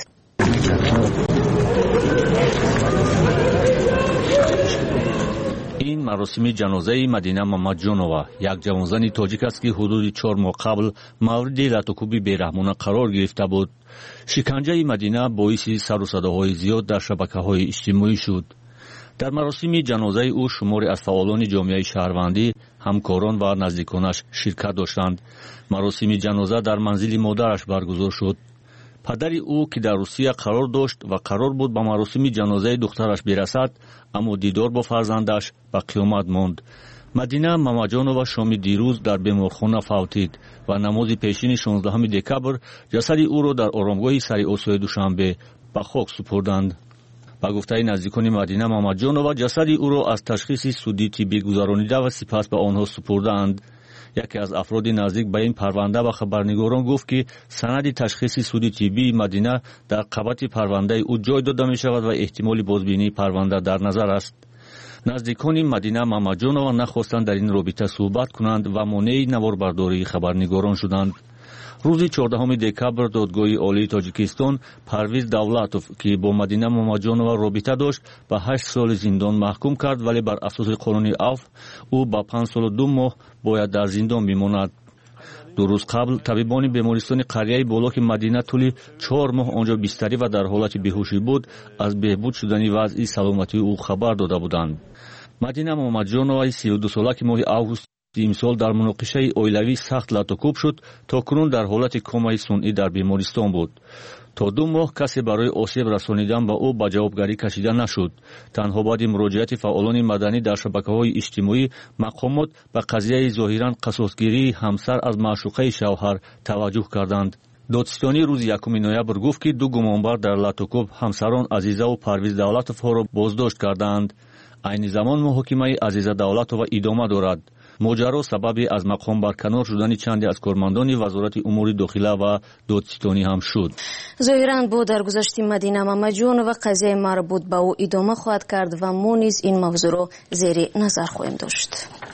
ин маросими ҷанозаи Мадина Мамаҷонова, як ҷавонзани тоҷик аст, ки ҳудуди чор моҳ қабл мавриди латукуби бераҳмона қарор гирифта буд. шиканҷаи Мадина боиси сарусадоҳои зиёд дар шабакаҳои иҷтимоӣ шуд. дар маросими ҷанозаи ӯ шуморе аз фаъолони ҷомеаи шаҳрвандӣ, ҳамкорон ва наздиконаш ширкат доштанд. маросими ҷаноза дар манзили модараш баргузор шуд. падари ӯ, ки дар Русия қарор дошт ва қарор буд ба маросими ҷанозаи духтараш бирасад, аммо дидор бо фарзандаш ба қиёмат монд. Мадина Мамаҷонова шоми дирӯз дар беморхона фавтид ва намози пешини шонздаҳуми декабр ҷасади ӯро дар оромгоҳи Сари Осои Душанбе ба хок супурданд. ба гуфтаи наздикони Мадина Мамаҷонова, ҷасади ӯро аз ташхиси судӣ тиббӣ гузаронида ва сипас ба онҳо супурдаанд. яке аз афроди наздик ба ин парванда ба хабарнигорон гуфт, ки санади ташхиси суди тиббии Мадина дар қабати парвандаи ӯ ҷой дода мешавад ва эҳтимоли бозбинии парванда дар назар аст. наздикони Мадина Мамаҷонова нахостанд дар ин робита суҳбат кунанд ва монеи наворбардории хабарнигорон шуданд. рӯзи чордаҳуми декабр додгоҳи олии Тоҷикистон Парвиз Давлатов, ки бо Мадина Мамаҷонова робита дошт, ба ҳашт соли зиндон маҳкум кард, вале бар асоси қонуни афв ӯ ба панҷ солу ду моҳ бояд дар зиндон бимонад. ду рӯз қабл табибони бемористони қарияи боло, ки Мадина тӯли чор моҳ онҷо бистарӣ ва дар ҳолати беҳушӣ буд, аз беҳбуд шудани вазъи саломатии ӯ хабар дода буданд. Мадина Мамаҷоноваи си и ду сола, ки моҳи август имсол дар муноқишаи оилавӣ сахт латукуб шуд, то кунун дар ҳолати комаи сунъӣ дар бемористон буд. то ду моҳ касе барои осеб расонидан ба ӯ ба ҷавобгарӣ кашида нашуд. танҳо баъди муроҷиати фаъолони маданӣ дар шабакаҳои иҷтимоӣ, мақомот ба қазияи зоҳиран қасосгирии ҳамсар аз маъшуқаи шавҳар таваҷҷӯҳ карданд. додистони рӯзи якуми ноябр гуфт, ки ду гумонбар дар латукуб ҳамсарон Азизаву Парвиз Давлатовҳоро боздошт карданд. айни замон муҳокимаи Азиза Давлатова идома дорад. моҷаро сабаби аз мақом барканор шудани чанде аз кормандони вазорати умури дохила ва додистонӣ ҳам шуд.
зоҳиран бо даргузашти Мадина Мамаҷонова қазияи марбут ба ӯ идома хоҳад кард ва мо низ ин мавзӯъро зери назар хоҳем дошт.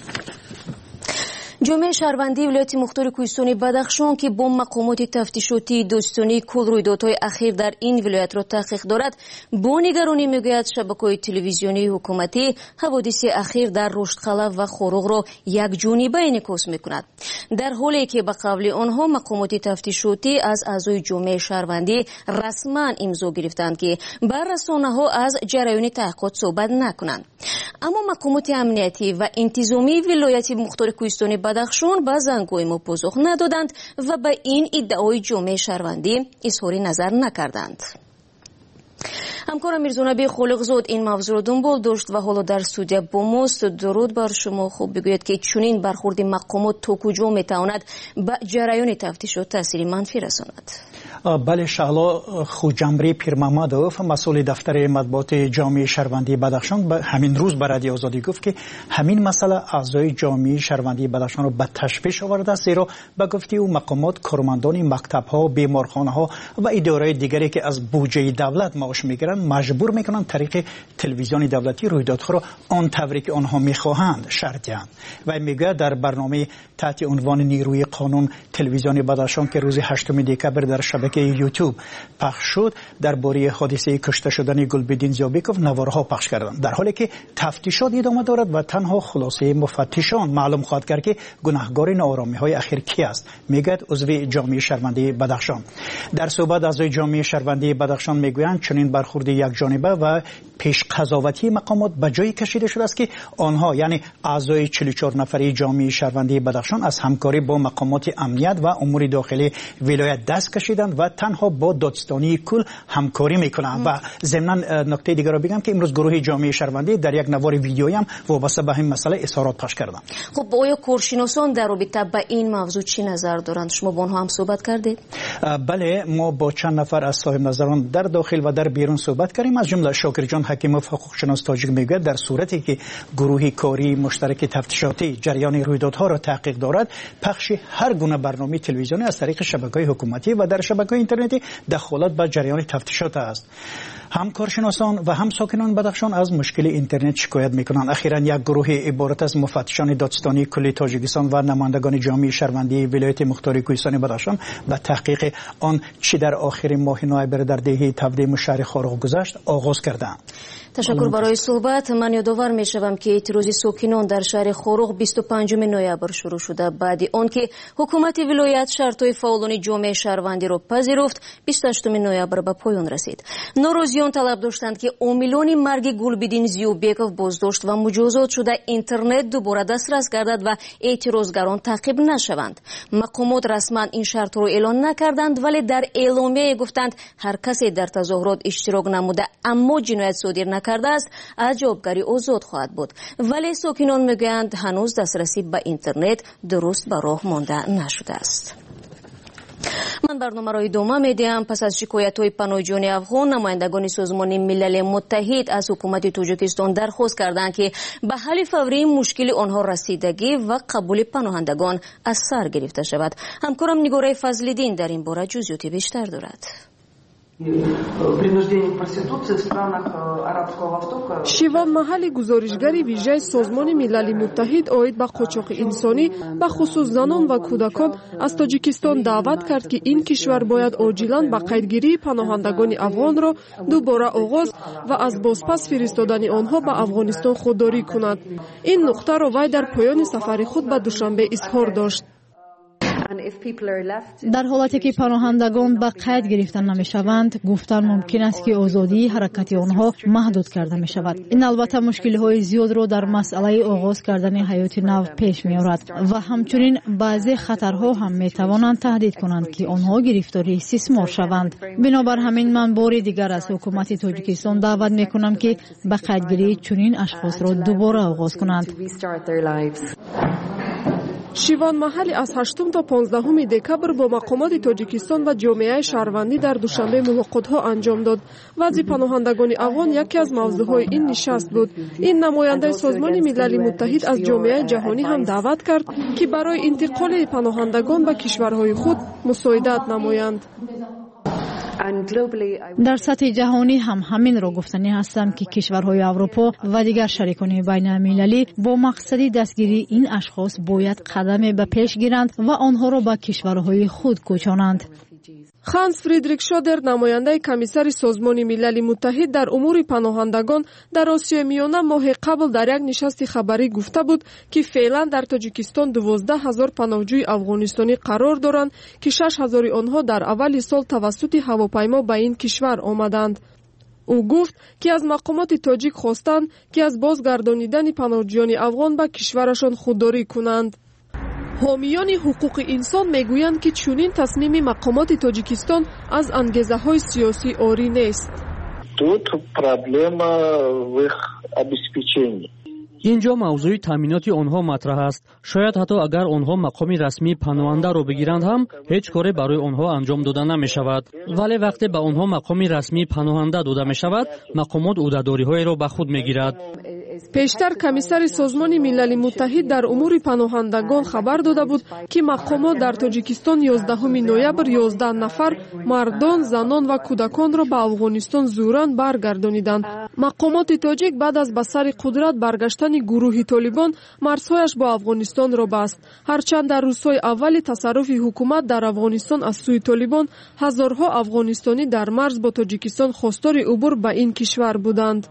ҷомеаи шаҳрвандии вилояти мухтори кӯҳистони Бадахшон, ки бо мақомоти тафтишотии дӯстонии кул рӯйдодҳои ахир дар ин вилоятро таҳқиқ дорад, бо нигаронӣ мегӯяд, шабакаҳои телевизионии ҳукуматӣ ҳаводиси ахир дар Руштқалъа ва Хоруғро якҷониба инъикос мекунад. дар ҳоле ки ба қавли онҳо мақомоти тафтишотӣ аз аъзои ҷомеаи шаҳрвандӣ расман имзо гирифтанд, ки ба расонаҳо аз ҷараёни таҳқиқот суҳбат накунанд. аммо мақомоти амниятӣ ва интизомии вилояти мухтори кӯҳистони Бадахшон ба зангҳои мо позух надоданд ва ба ин иддаои ҷомеаи шаҳрвандӣ изҳори назар накарданд. ҳамкорам Мирзонаби Холиқзод ин мавзӯъро дунбол дошт ва ҳоло дар студия бо мост. дуруд бар шумо. хуб бигӯед, ки чунин бархурди мақомот то куҷо метавонад ба ҷараёни тафтишот таъсири манфӣ расонад?
بله شعلا خوجمری پیرمحمدوف مسئول دفتر مطبوعات جامعه شهروندی بدخشان همین روز به رادیو آزادی گفت که همین مسئله اعضای جامعه شهروندی بدخشان رو به تشویش آورده است، زیرا به گفته او مقامات کارمندان مکتب‌ها، بیمارخانه‌ها و اداره‌های دیگری که از بودجه دولت معاش میگیرند مجبور میکنند طریق تلویزیون دولتی رویدادها را آن طوری که آنها میخواهند شرح دهند. و میگوید در برنامه تحت عنوان نیروی قانون تلویزیون بدخشان که روز هشتم دکبر در شبکه یوتیوب پخش شد درباره حادثه کشته شدن گلبدین زیابیکوف نوارها پخش کردند، در حالی که تفتیشات ادامه دارد و تنها خلاصه مفتشان معلوم خواهد کرد که گناهکار ناآرامی‌های اخیر کی است، میگوید عضو جامعه شهروندی بدخشان. در صحبت اعضای جامعه شهروندی بدخشان میگویند چنین برخورد یکجانبه و پیش قضاوتی مقامات به جای کشیده شده است که آنها یعنی اعضای چهل و چهار نفری جامعه شهروندی بدخشان از همکاری با مقامات امنیت و امور داخلی ولایت دست کشیدند و تنها با دادستانی کل همکاری میکنند. و ضمناً نکته دیگر را بگم که امروز گروه جامعه شهروندی در یک نوار ویدیویی هم وابسته به این مسئله اظهارات پخش کردند.
خب آیا کارشناسان در رابطه با این موضوع چی نظر دارند؟ شما با آنها هم صحبت کردید؟
بله، ما با چند نفر از صاحب نظران در داخل و در بیرون صحبت کردیم. از جمله شاکر جان حکیموف حقوق شناس تاجیک میگوید در صورتی که گروه کاری مشترک تفتیشاتی جریان رویدادها را تحقیق دارد، پخش هر گونه برنامه تلویزیونی از طریق شبکه‌های حکومتی و در شبکه‌های اینترنتی دخالت به جریان تفتیشات است. هم کارشناسان و هم ساکنان بدخشان از مشکل اینترنت شکایت میکنند. اخیراً یک گروه عبارت از مفتشان دادستانی کل تاجیکستان و نمایندگان جامعه شهروندی ولایت مختار کوهستان بدخشان به تحقیق آن چی در آخر ماه نوامبر در دهه تبدیم شهر خارق گذشت آغاز کردند.
تشکر برای صحبت. من یادآور میشوم که اعتراض ساکنان در شهر خارق بیست و پنجم نوامبر شروع شده بعد آنکه حکومت ولایت شرطهای فعالان جامعه شهروندی را پذیرفت بیست و هشتم نوامبر به پایان رسید. ناراضیان طلب داشتند که عاملان مرگ گلبدین زیوبیکوف بازداشت و مجازات شده اینترنت دوباره دسترس گردد و اعتراضگران تعقیب نشوند. مقامات رسما این شرط را اعلان نکردند، ولی در اعلامیه گفتند هر کسی در تظاهرات اشتراک نموده اما جنایت صادر نکرده است از جوابگری آزاد خواهد بود. ولی ساکنان میگویند هنوز دسترسی به اینترنت درست به راه مانده نشده است. من برنامه را ادامه میدهم. پس از شکایت‌های پناهجویان افغان، نمایندگان سازمان ملل متحد از حکومت تاجیکستان درخواست کردند که به حل فوری مشکل آنها رسیدگی و قبول پناهندگان از سر گرفته شود. همکارم نگاره فضل‌الدین در این باره جزئیات بیشتر دارد.
شیوان محلی گزارشگری ویژه سازمان ملل متحد اوید به قاچاق انسانی به خصوص زنان و کودکان از تاجیکستان دعوت کرد که این کشور باید عاجلاً به قیدگیری پناهندگان افغان را دوباره آغاز و از بازپس فرستادن آنها به افغانستان خودداری کند. این نقطه را وی در پایان سفر خود به دوشنبه اظهار داشت.
در حالتی که پناهندگان به قید گرفته نمی شوند، گفتن ممکن است که آزادی حرکت آنها محدود کرده می شود. این البته مشکل های زیاد را در مسئله آغاز کردن حیات نو پیش می آورد و همچنین بعضی خطرها هم می توانند تهدید کنند که آنها گرفتاری استثمار شوند. بنابر همین من بار دیگر از حکومت تاجیکستان دعوت می کنم که به قیدگیری چنین اشخاص را دوباره آغاز کنند.
شیوان محلی از هشتم تا پانزدهم دکبر با مقامات تاجیکستان و جامعه شهروندی در دوشنبه ملاقات‌ها انجام داد. وضع پناهندگان افغان یکی از موضوعهای این نشست بود. این نماینده سازمان ملل متحد از جامعه جهانی هم دعوت کرد که برای انتقال پناهندگان به کشورهای خود مساعدت نمایند.
در سطح جهانی هم همین را گفتنی هستم که کشورهای اروپا و دیگر شریکان بین المللی با مقصد دستگیری این اشخاص باید قدم به پیش گیرند و آنها را به کشورهای خود کوچانند.
خانس فریدریک شودر نماینده کمیسر سازمان ملل متحد در امور پناهندگان در آسیای میانه ماه قبل در یک نشست خبری گفته بود که فعلا در تاجیکستان دوازده هزار پناهجوی افغانستانی قرار دارند که شش هزار آنها در اول سال توسط هواپیما به این کشور آمدند. او گفت که از مقامات تاجیک خواستند که از بازگردانیدن پناهجویان افغان به کشورشان خودداری کنند. حامیان حقوق انسان میگویند که چنین تصمیم مقامات تاجیکستان از انگیزه‌های سیاسی عاری نیست.
Тут проблема в их обеспечении. اینجا موضوع تامینات آنها مطرح است. شاید حتی اگر آنها مقام رسمی پناهنده را بگیرند هم هیچ کاری برای آنها انجام داده نمی شود. ولی وقتی به آنها مقام رسمی پناهنده داده می شود، مقامات عهده‌داری‌های را به خود می گیرد.
пештар комиссари созмони милали муттаҳид дар умури паноҳандагон хабар дода буд ки мақомот дар тоҷикистон ёздаҳуми ноябр ёздаҳ нафар мардон занон ва кӯдаконро ба афғонистон зӯран баргардониданд. мақомоти тоҷик баъд аз ба сари қудрат баргаштани гурӯҳи толибон марзҳояш бо афғонистонро баст. ҳарчанд дар рӯзҳои аввали тасарруфи ҳукумат дар афғонистон аз сӯи толибон ҳазорҳо афғонистонӣ дар марз бо тоҷикистон хостори убур ба ин кишвар буданд.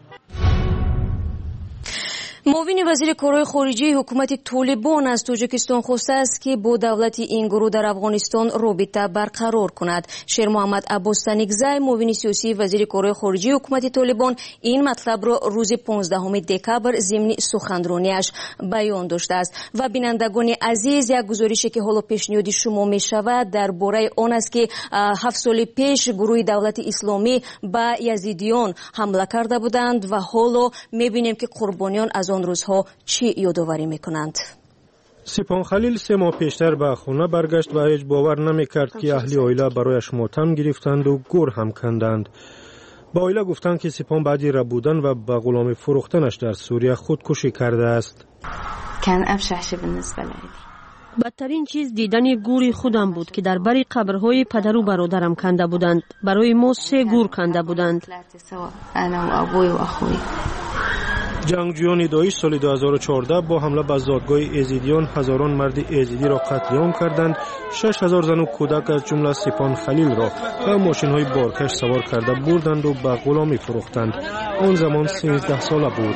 муовини вазири корҳои хориҷии ҳукумати толибон аз тоҷикистон хостааст ки бо давлати ин гурӯҳ дар афғонистон робита барқарор кунад. шермуҳаммад аббос таникзай, муовини сиёсии вазири корҳои хориҷии ҳукумати толибон, ин матлабро рӯзи понздаҳуми декабр зимни суханронияш баён доштааст. ва бинандагони азиз, як гузорише ки ҳоло пешниҳоди шумо мешавад дар бораи он аст ки ҳафт соли пеш гурӯҳи давлати исломӣ ба язидиён ҳамла карда буданд ва ҳоло мебинем ки қурбониён аз он рӯзҳо чӣ ёдоварӣ мекунанд.
сипон халил се моҳ пештар ба хона баргашт ва ҳеҷ бовар намекард ки аҳли оила барояш мотам гирифтанду гур ҳам канданд. ба оила гуфтанд ки сипон баъди рабудан ва ба ғуломӣ фурӯхтанаш дар сурия худкушӣ кардааст.
بدترین چیز دیدن گوری خودم بود که در بری قبرهای پدر و برادرم کنده بودند. برای ما سه گور کنده بودند.
جنگجویان داعش سال دو هزار و چهارده با حمله به زادگاه ازیدیان هزاران مرد ازیدی را قتل عام کردند. شش هزار زن و کودک از جمله سپان خلیل را به ماشین‌های بارکش سوار کرده بردند و به غلامی فروختند. آن زمان سیزده ساله بود.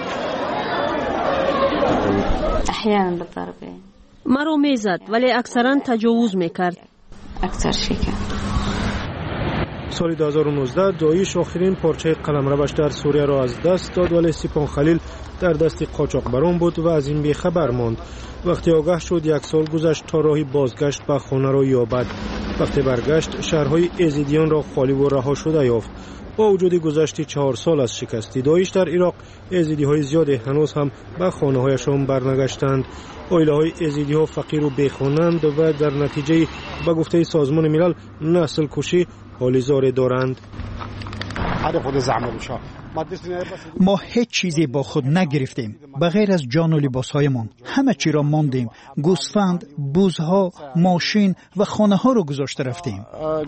مرا میزد ولی اکثرا تجاوز میکرد.
اکثر شکر.
سال دو هزار و نوزده داعش آخرین پارچه قلمروش در سوریه را از دست داد ولی سپان خلیل در دست قاچاقبران بود و از این بیخبر ماند. وقتی آگاه شد یک سال گذشت تا راهی بازگشت به خانه را یابد. وقتی برگشت شهرهای ازیدیان را خالی و رها شده یافت. با وجود گذشت چهار سال از شکستی داعش در عراق، ازیدی های زیادی هنوز هم به خانه هایشان برنگشتند. عائله های ازیدی ها فقیر و بیخانند و در نتیجه به گفته سازمان ملل نسل کشی حالی زاری دارند.
ما هیچ چیزی با خود نگرفتیم بغیر از جان و لباسهایمان. همه چی را ماندیم. گوسفند، بوزها، ماشین و خانه ها رو گذاشته رفتیم.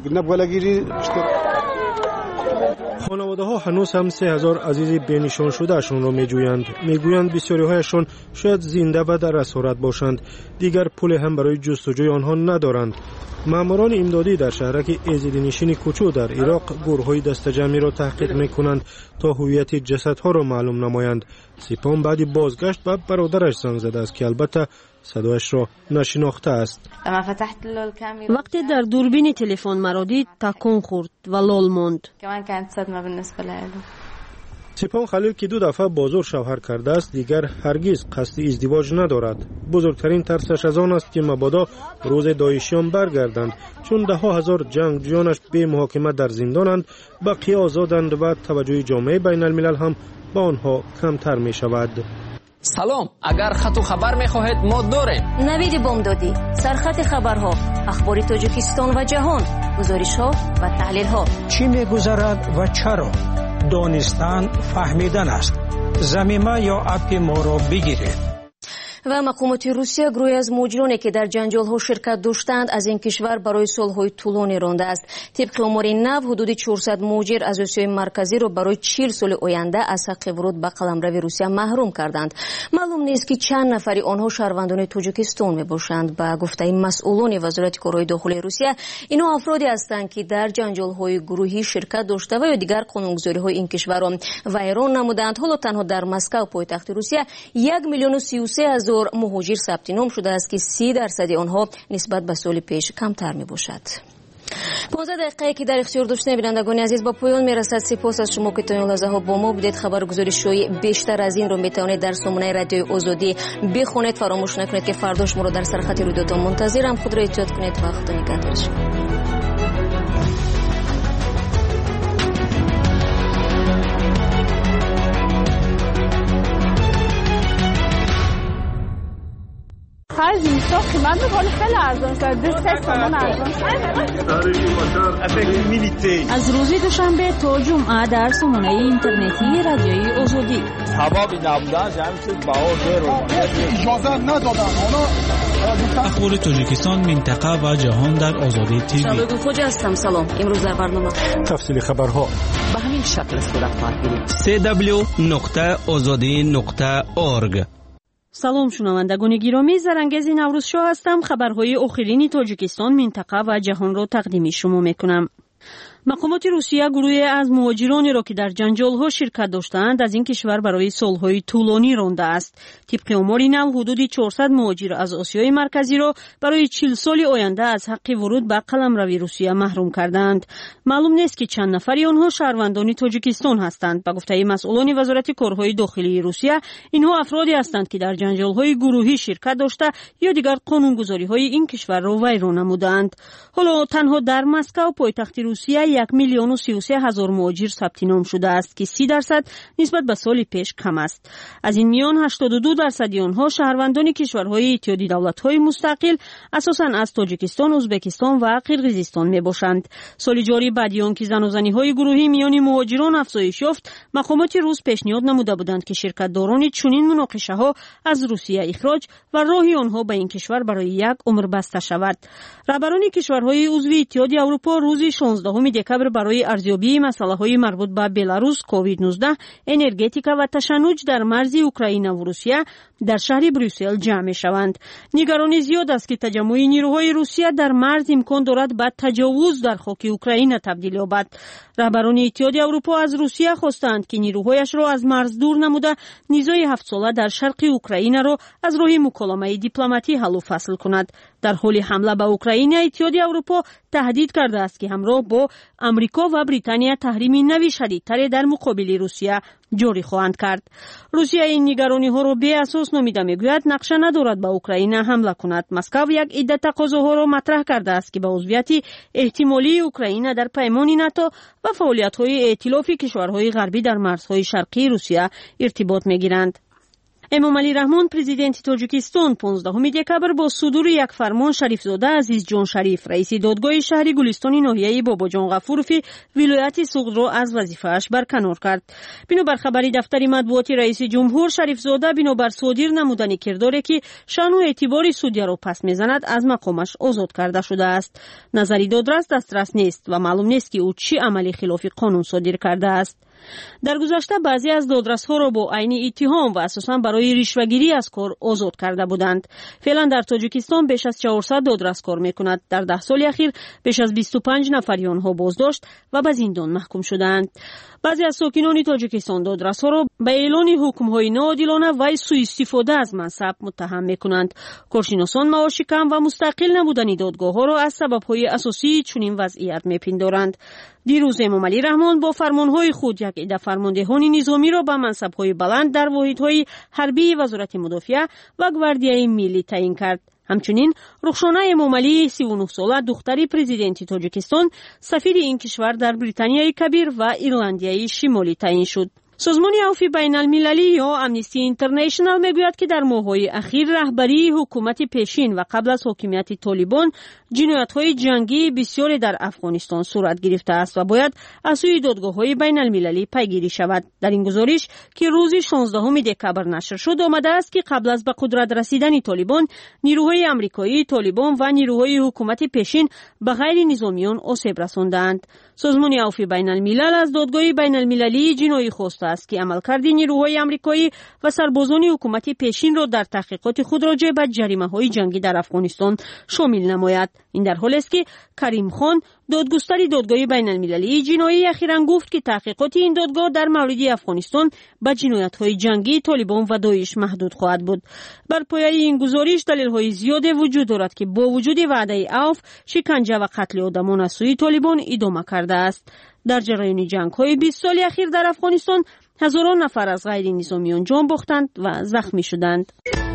خانواده ها هنوز هم سه هزار عزیز بینشان شده اشون را می جویند. می گویند بسیاری هایشان شاید زنده و در اسارت باشند. دیگر پول هم برای جستجوی آنها ندارند. ماموران امدادی در شهرک ازیدی نشین کوچو در عراق گروه‌های دستجمعی را تحقیق می کنند تا هویت جسدها را معلوم نمایند. سپان بعدی بازگشت به برادرش زنگ زده است که البته صدایش را نشناخته است.
وقتی در دوربین تلفن مرا دید تکان خورد و لال ماند.
سپان خلیل که دو دفعه بازور شوهر کرده است دیگر هرگز قصد ازدواج ندارد. بزرگترین ترسش از آن است که مبادا روز داعشیان برگردند، چون ده ها هزار جنگجویانش بی محاکمه در زندانند، بقیه آزادند و توجه جامعه بین الملل هم با آنها کمتر می شود.
سلام، اگر خط و خبر می خواهید ما داریم.
نوید بامدادی، سرخط خبرها، اخبار تاجیکستان و جهان، گزارش ها و تحلیل ها.
چی می گذرد و چرا؟ دانستن فهمیدن است. ضمیمه یا اپ ما را بگیرید.
و مقامات روسیه گروهی از مهاجرانی که در جنجال‌ها شرکت داشتند از این کشور برای سال‌های طولانی رانده است. طبق آمار نو حدود چهارصد مهاجر از آسیای مرکزی را برای چهل سال آینده از حق ورود به قلمرو روسیه محروم کردند. معلوم نیست که چند نفری آنها شهروندان تاجیکستان میباشند. به گفته مسئولان وزارت کارهای داخلی روسیه، اینا افرادی هستند که در جنجال‌های گروهی شرکت داشته و یا دیگر قانونگذاری‌های این کشور را ویران نمودند. حالا تنها در مسکو پایتخت روسیه یک میلیون و سی و سه هزار مهاجر ثبت نام شده است که سی درصد آنها نسبت به سال پیش کمتر می باشد. پانزده دقیقه که در اختیار داشتن بینندگان عزیز با پایان میرسد. سپاس از شما که تا این لحظه ها با ما بودید. خبرگزاری‌های بیشتر از این رو میتوانید در سامانه رادیوی آزادی بخونید. فراموش نکنید که فردا شما رو در سرخط رویدادها منتظرم. خود را احتیاط کنید و خدا نگهدارتان.
خرج اینستا قیمت ولی خیلی ارزان شده سه تومن ارزان شده.
از روز دوشنبه تا جمعه در سامانه اینترنتی رادیوی آزادی
سبب نبودن جمعیت بهار رو
اجازه ندادن.
اخبار تاجیکستان، منطقه و جهان در آزادی تیوی.
شادو خوجا هستم. سلام. امروز در برنامه
تفصیل خبرها
به همین شکل صورت خواهد گرفت.
سی دبلیو نقطه آزادی نقطه اورگ.
سلام شنوندگان گرامی، زرنگزی نوروز شاه هستم. خبرهای آخرین تاجیکستان، منطقه و جهان را تقدیم شما میکنم. مقامات روسیه گروهی از مهاجرانی را که در جنجال‌ها شرکت داشتند از این کشور برای سال‌های طولانی رانده است. طبق آمار نو حدود چهارصد مهاجر از آسیای مرکزی را برای چهل سال آینده از حق ورود به قلمروی روسیه محروم کردند. معلوم نیست که چند نفری آنها شهروندان تاجیکستان هستند. به گفته مسئولان وزارت کارهای داخلی روسیه، اینها افرادی هستند که در جنجال‌های گروهی شرکت داشته یا دیگر قانونگذاری‌های این کشور را ویران نمودند. حالا تنها در مسکو پایتخت روسیه یک میلیون و سی و سه هزار مهاجر ثبت نام شده است که سی درصد نسبت به سال پیش کم است. از این میان هشتاد و دو درصد آنها شهروندان کشورهای اتحادیه دولت‌های مستقل اساساً از تاجیکستان، ازبکستان و قرقیزستان میباشند. سال جاری بعد آن که زن و زنی‌های گروهی میان مهاجران افزایش یافت، مقامات روس پیشنهاد نموده بودند که شرکت‌داران چنین مناقشه‌ها از روسیه اخراج و راه آنها به این کشور برای یک عمر بسته شود. رهبران کشورهای عضو اتحادیه اروپا روز شانزدهم دکبر برای ارزیابی مسائل مربوط به بلاروس، کووید نوزده، انرژتیکا و تشنج در مرز اوکراین و روسیه در شهر بروسل جمع می‌شوند. نگرانی زیاد است که تجمع نیروهای روسیه در مرز امکان دارد به تجاوز در خاک اوکراین تبدیل یابد. رهبران اتحادیه اروپا از روسیه خواستند که نیروهایش را از مرز دور نموده نیزای هفت ساله در شرق اوکراین را از راه مکالمه دیپلماتی حل و فصل کند. در حال حمله به اوکراین، اتحادیه اروپا تهدید کرده است که همراه با امریکا و بریتانیا تحریم نوی شدیدتر در مقابل روسیه جاری خواهند کرد. روسیه این نگرانی ها را بی اساس نامیده میگوید نقشه ندارد به اوکراین حمله کند. مسکو یک عده تقاضاها را مطرح کرده است که به عضویت احتمالی اوکراین در پیمان ناتو و فعالیت‌های ائتلاف کشورهای غربی در مرزهای شرقی روسیه ارتباط میگیرند. امامعلی رحمان پرزیدنت تاجیکستان پانزدهم دکبر با صدور یک فرمان شریفزاده عزیز جان شریف رئیس دادگاه شهر گلستان ناحیه باباجان غفوروفی ولایت سوغد را از وظیفه‌اش برکنار کرد. بنابر خبری دفتر مطبوعاتی رئیس جمهور، شریفزاده بنابر صادر نمودن کرداری که شأن و اعتبار سودیا را پس میزند از مقامش آزاد کرده شده است. نظری دادرس دسترس نیست و معلوم نیست که او چه عملی خلاف قانون صادر کرده است. در گذشته بعضی از دادرس‌ها را با عین اتهام و اساساً برای رشوه‌گیری از کار آزاد کرده بودند. فعلا در تاجیکستان بیش از چهارصد دادرس کار می‌کند. در ده سال اخیر بیش از بیست و پنج نفر آنها بازداشت و به زندان محکوم شدند. بعضی از ساکنان تاجیکستان دادرس‌ها را به اعلان حکم‌های ناعادلانه و سوء استفاده از منصب متهم می‌کنند. کارشناسان معاش کم و مستقل نبودن دادگاه‌ها را از سبب‌های اساسی چنین وضعیت می‌پندارند. دیروز امامعلی رحمان با فرمان‌های خود یک عده فرماندهان نظامی را به منصب‌های بلند در واحدهای حربی وزارت مدافعه و گواردیای ملی تعیین کرد. همچنین رخشانه امامعلی سی و نه ساله دختری پرزیدنت تاجیکستان سفیر این کشور در بریتانیای کبیر و ایرلندیای شمالی تعیین شد. سازمان عفو بین المللی یا امنیستی اینترنشنال میگوید که در ماه‌های اخیر رهبری حکومت پیشین و قبل از حاکمیت طالبان جنایت‌های جنگی بسیاری در افغانستان صورت گرفته است و باید از سوی دادگاه‌های بین المللی پیگیری شود. در این گزارش که روز شانزدهم دکبر نشر شد آمده است که قبل از به قدرت رسیدن طالبان، نیروهای آمریکایی، طالبان و نیروهای حکومت پیشین به غیر نظامیان آسیب رساندند. سازمان عفو بین الملل از دادگاه بین المللی جنایی خواسته است که عملکرد نیروهای آمریکایی و سربازان حکومت پیشین را در تحقیقات خود راجع به جریمه‌های جنگی در افغانستان شامل نماید. این در حالی است که کریم خان دادگستر دادگاه بین المللی جنایی اخیراً گفت که تحقیقات این دادگاه در مورد افغانستان به جنایت‌های جنگی طالبان و داعش محدود خواهد بود. بر پایه این گزارش دلایل زیادی وجود دارد که با وجود وعده عفو، شکنجه و قتل آدمان از سوی طالبان ادامه کرده است. در جریان جنگ‌های بیست سال اخیر در افغانستان هزاران نفر از غیر نظامیان جان باختند و زخمی شدند.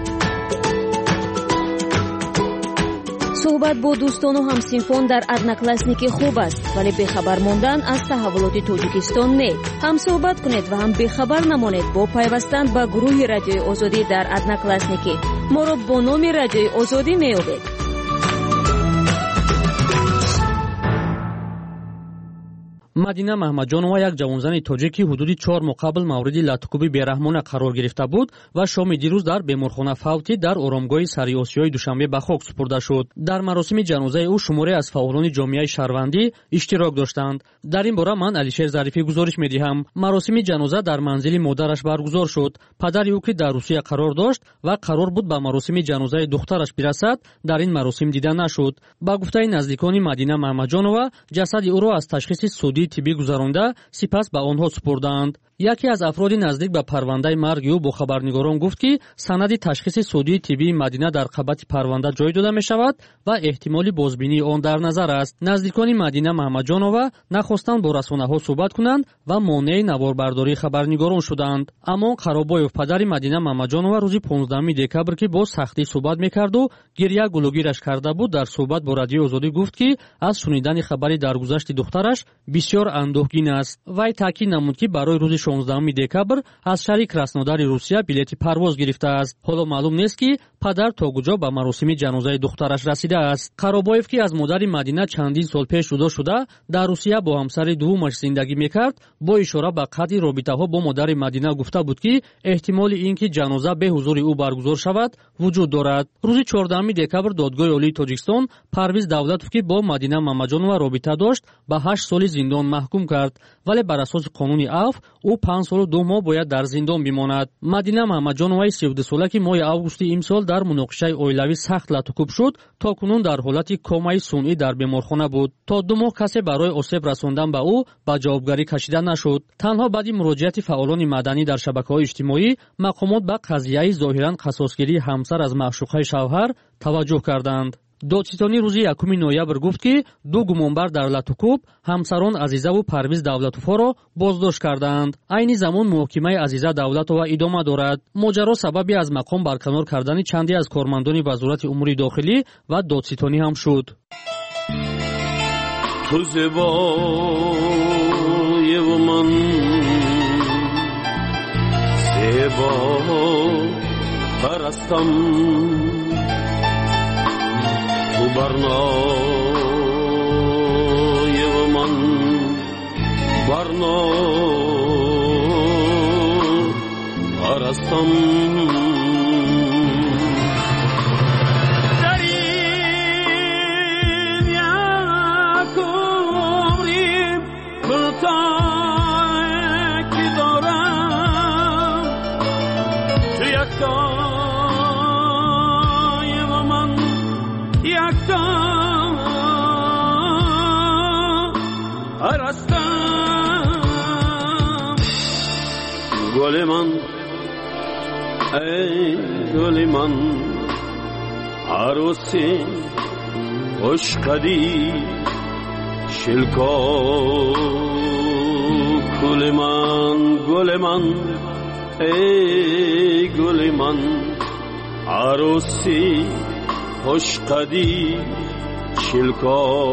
صحبت با دوستان و همسینفان در ادناکلاسنیک خوب است، ولی بخبر ماندن از تحولات تاجیکستان نه. هم صحبت کنید و هم بخبر نمانید با پیوستن به گروه رادیوی آزادی در ادناکلاسنیک. ما را با نام رادیوی آزادی می‌یابید.
مدینه محمدجانова یک جوانزن توجیکی حدودی چهار ماه قبل مورد لطکوبی بیرحمانه قرار گرفته بود و شام دیروز در بیمارخانه فوتی در آرامگاه سری آسیای دوشنبه به خاک سپرده شد. در مراسم جنازه او شماری از فعالان جامعه شهروندی اشتراک داشتند. در این باره من علیشیر ظریفی گزارش می‌دهم. مراسم جنازه در منزل مادرش برگزار شد. پدر او که در روسیه قرار داشت و قرار بود به مراسم جنازه دخترش برسد، در این مراسم دیده نشد. با گفته نزدیکان مدینه محمدجانова جسد او را از تشخیص سودی طبی گذرانده سپس به آنها سپردند. یکی از افراد نزدیک به پرونده مرگ او با خبرنگاران گفت که سند تشخیص سودی طبی مدینه در قبط پرونده جای داده می شود و احتمال بازبینی آن در نظر است. نزدیکان مدینه محمدجانова نخواستند با رسانه‌ها صحبت کنند و مانع نواربرداری خبرنگاران شدند. اما قرابایوف پدر مدینه محمدجانова روز پانزدهم دکبر که با سختی صحبت می‌کرد و گریه گلوگیرش کرده بود، در صحبت با رادیو آزادی گفت که از شنیدن خبری درگذشت دخترش بسیار اندوهگین است. وی تاکید نمود که برای روز شانزدهم دکبر از شریک رسانه‌دار روسیه بلیط پرواز گرفته است. حالا معلوم نیست که پدر تا کجا به مراسم جنازه دخترش رسیده است. قرابایف که از مادر مدینه چندین سال پیش جدا شده در روسیه با همسر دومش زندگی می‌کرد، با اشاره به قطع رابطه‌ها با مادر مدینه گفته بود که احتمال اینکه جنازه به حضور او برگزار شود وجود دارد. روز چهاردهم دکبر دادگاه عالی تاجیکستان پرویز دولتوف که با مدینه محمدجانова رابطه داشت به هشت سال زندان محکوم کرد، ولی بر اساس قانون عفو او پنج سال و دو ماه باید در زندان بماند. مدینه محمدجانova سی و دو ساله که ماه آگوست امسال در مناقشه اویلوی سخت لطکوب شد، تا کنون در حالت کومای سنئی در بیمارخانه بود. تا دو ماه کسی برای آسیب رساندن به او به جوابگری کشیده نشد. تنها بعد مراجعت فعالان مدنی در شبکه‌های اجتماعی مقامات به قضیه ظاهراً قصاصگیری همسر از معشوقه شوهر توجه کردند. دادستانی روز یکم نوامبر گفت که دو گمانبر در لطکوب همسران عزیزه و پرویز دولتوفا را بازداشت کردند. عین زمان محاکمه عزیزه دولتوفا ادامه دارد. ماجرا سببی از مقام برکنار کردن چندی از کارمندان وزارت امور داخلی و دادستانی هم شد.
تو زیبای و من زیبا پرستم، تو برنای و من برنا پرستم. در این یک عمری کوتاه که دارم، تو یکتای و من یکتا هستم. گل من ای گل من عروسی خوش قدی شلکا، گل من گل من ای گل من عروسی خوش قدی شلکا،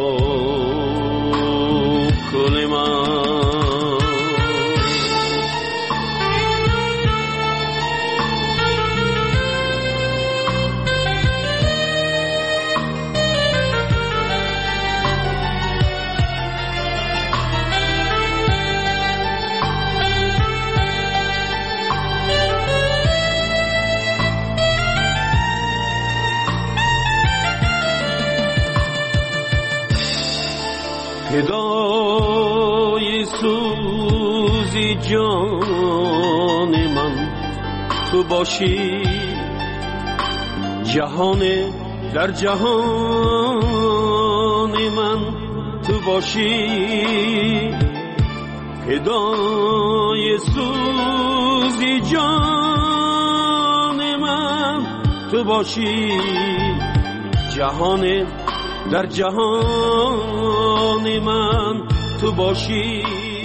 گل من. فدای سوزی جان من تو باشی، جهان در جهان من تو باشی. فدای سوزی جان من تو باشی، جهان در جهان من تو باشی.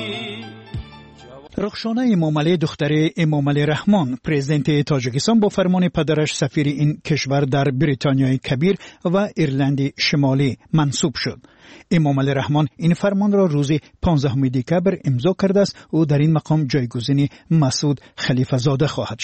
رخشانه امامعلی دختر امامعلی رحمان پرزیدنت تاجیکستان با فرمان پدرش سفیر این کشور در بریتانیای کبیر و ایرلند شمالی منصوب شد. امامعلی رحمان این فرمان را روز پانزدهم دکبر امضا کرده است و در این مقام جایگزین مسعود خلیفه زاده خواهد شد.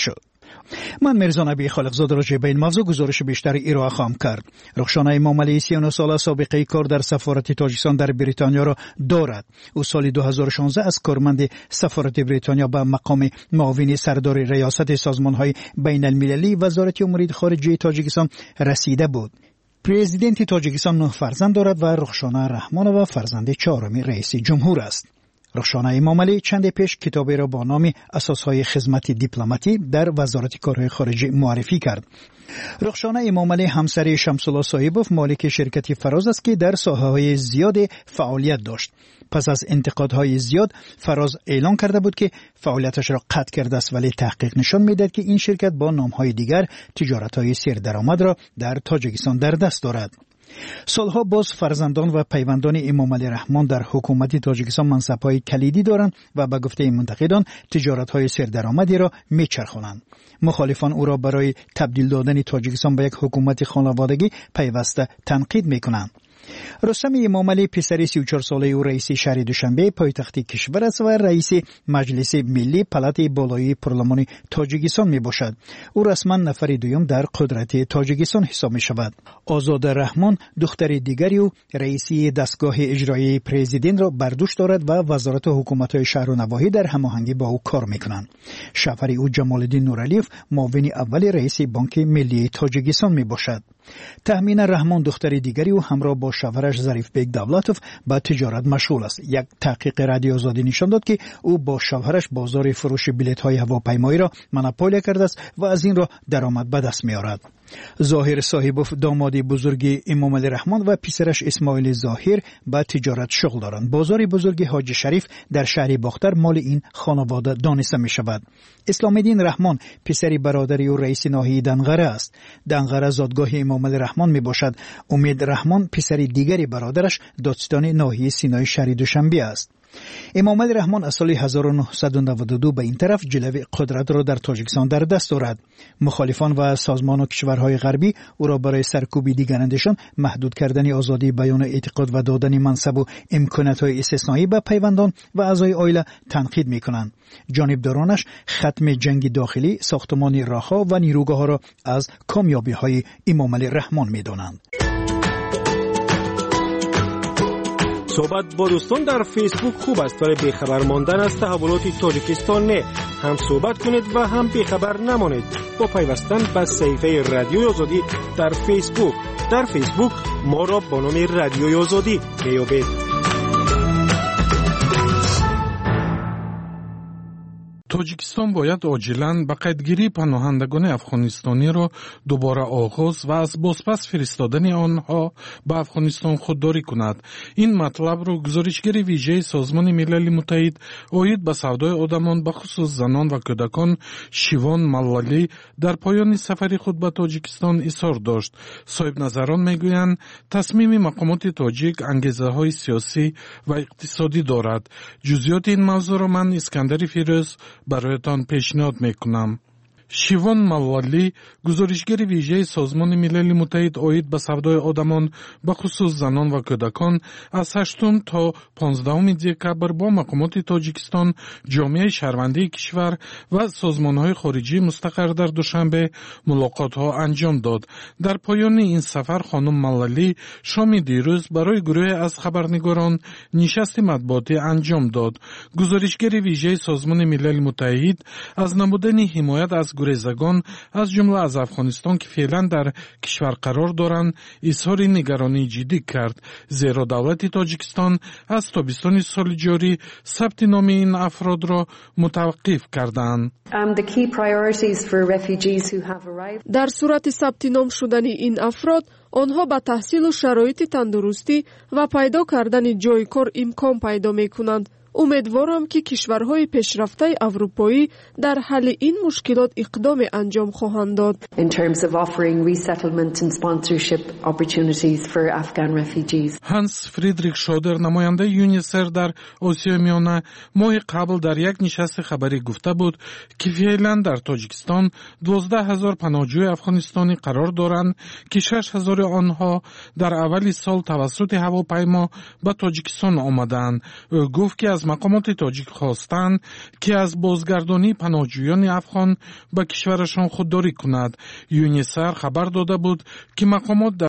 من میرزا نبی خالقزاده راجع به این موضوع گزارش بیشتری ارائه خواهم کرد. رخشانه امامعلی سی و نه ساله سابقه کار در سفارت تاجیکستان در بریتانیا را دارد. او سال دو هزار و شانزده از کارمند سفارت بریتانیا به مقام معاون سردار ریاست سازمان‌های بین المللی وزارت امور خارجه تاجیکستان رسیده بود. پرزیدنت تاجیکستان نه فرزند دارد و رخشانه رحمان و فرزند چهارم رئیس جمهور است. رخشانه امامعلی چند پیش کتابی را با نام اساسهای خدمت دیپلماتی در وزارت کارهای خارجه معرفی کرد. رخشانه امامعلی همسر شمس‌الله صاحبوف مالک شرکت فراز است که در ساحه‌های زیاد فعالیت داشت. پس از انتقادهای زیاد فراز اعلام کرده بود که فعالیتش را قطع کرده است، ولی تحقیق نشان می‌دهد که این شرکت با نام‌های دیگر تجارت‌های سردرآمد را در تاجیکستان در دست دارد. سالها باز فرزندان و پیوندان امامعلی رحمان در حکومت تاجیکستان منصب‌های کلیدی دارند و به گفته منتقدان تجارت‌های سردرآمدی را می‌چرخانند. مخالفان او را برای تبدیل دادن تاجیکستان به یک حکومت خانوادگی پیوسته تنقید می‌کنند. رستم امامعلی پسر سی و چهار ساله او رئیس شهر دوشنبه پایتخت کشور است و رئیس مجلس ملی پلات بالای پارلمان تاجیکستان می باشد. او رسما نفر دوم در قدرت تاجیکستان حساب می شود. آزاده رحمان دختر دیگری او رئیس دستگاه اجرایی پرزیدنت را بر دوش دارد و وزارت حکومت‌های شهر و نواحی در هماهنگی با او کار می‌کنند. شوهر او جمال‌الدین نورعلیف معاون اول رئیس بانک ملی تاجیکستان می باشد. تهمین رحمان دختر دیگری او همراه با شوهرش ظریف بیگ دولتوف با تجارت مشغول است. یک تحقیق رادیو آزادی نشان داد که او با شوهرش بازار فروش بلیط‌های هواپیمایی را مونوپولی کرده است و از این را درآمد به دست می‌آورد. ظاهر صاحبوف داماد بزرگ امامعلی رحمان و پسرش اسماعیل ظاهر با تجارت شغل دارند. بازار بزرگ حاج شریف در شهر باختر مال این خانواده دانسته می شود. اسلام الدین رحمان پسری برادری و رئیس ناحیه دنغره است. دنغره زادگاه امامعلی رحمان می باشد. امید رحمان پسری دیگری برادرش دادستان ناحیه سینای شهر دوشنبه است. امامعلی رحمان از سال هزار و نهصد و نود و دو به این طرف جلوه قدرت را در تاجیکستان در دست دارد. مخالفان و سازمان و کشورهای غربی او را برای سرکوب دیگرندشان محدود کردن آزادی بیان و اعتقاد و دادن منصب و امکانات‌های استثنایی به پیوندان و اعضای عائله تنقید می‌کنند. جانبدارانش ختم جنگ داخلی، ساختمان راه‌ها و نیروگاه‌ها را از کامیابی‌های امامعلی رحمان می‌دانند.
صحبت با دوستان در فیسبوک خوب است، ولی بیخبر ماندن از تحولات تاجیکستان نه. هم صحبت کنید و هم بیخبر نمانید با پیوستن به صفحه رادیوی آزادی در فیسبوک. در فیسبوک ما را با نام رادیوی آزادی میابید.
توجیکستان باید عاجلاً به قیدگیری پناهندگان افغانستانی را دوباره آغاز و از بازپس فرستادن آنها به افغانستان خودداری کند. این مطلب را گزارشگر ویژه سازمان ملل متحد اوید به سودای آدمان به خصوص زنان و کودکان شیوان ملالی در پایان سفر خود به تاجیکستان اظهار داشت. صاحب نظران میگویند تصمیم مقامات تاجیک انگیزه های سیاسی و اقتصادی دارد. جزئیات این موضوع را من اسکندر فیروز برایتان پیشنهاد میکنم. شیوان ملالی گزارشگر ویژه سازمان ملل متحد اوید به سودای آدمان به خصوص زنان و کودکان از هشتم تا پانزدهم دکتر با مقامات تاجیکستان، جامعه شهروندی کشور و سازمان‌های خارجی مستقر در دوشنبه ملاقات‌ها انجام داد. در پایان این سفر خانم ملالی شام دیروز برای گروه از خبرنگاران نشست مطبوعاتی انجام داد. گزارشگر ویژه سازمان ملل متحد از نمودن حمایت از گریزگان از جمله از افغانستان که فعلا در کشور قرار دارند اظهار نگرانی جدی کرد، زیرا دولت تاجیکستان از تابستان سال جاری ثبت نام این افراد را متوقف کردند.
در صورت ثبت نام شدن این افراد آنها با تحصیل و شرایط تندرستی و پیدا کردن جای کار امکان پیدا می کنند. امیدوارم که کشورهای پیشرفته اروپایی در حل این مشکلات اقدام انجام خواهند داد.
In terms of offering resettlement and sponsorship opportunities for Afghan refugees.
هانس فریدریک شودر نماینده یونیسر در آسیا میانه ماه قبل در یک نشست خبری گفته بود که فعلا در تاجیکستان دوازده هزار پناهجوی افغانستانی قرار دارند که شش هزار آنها در اول سال توسط هواپیما به تاجیکستان آمدند. او گفت که از از مقامات تاجیک خواستند که از بازگردانی پناهجویان افغان به کشورشان خودداری کند. یونیسر خبر داده بود که مقامات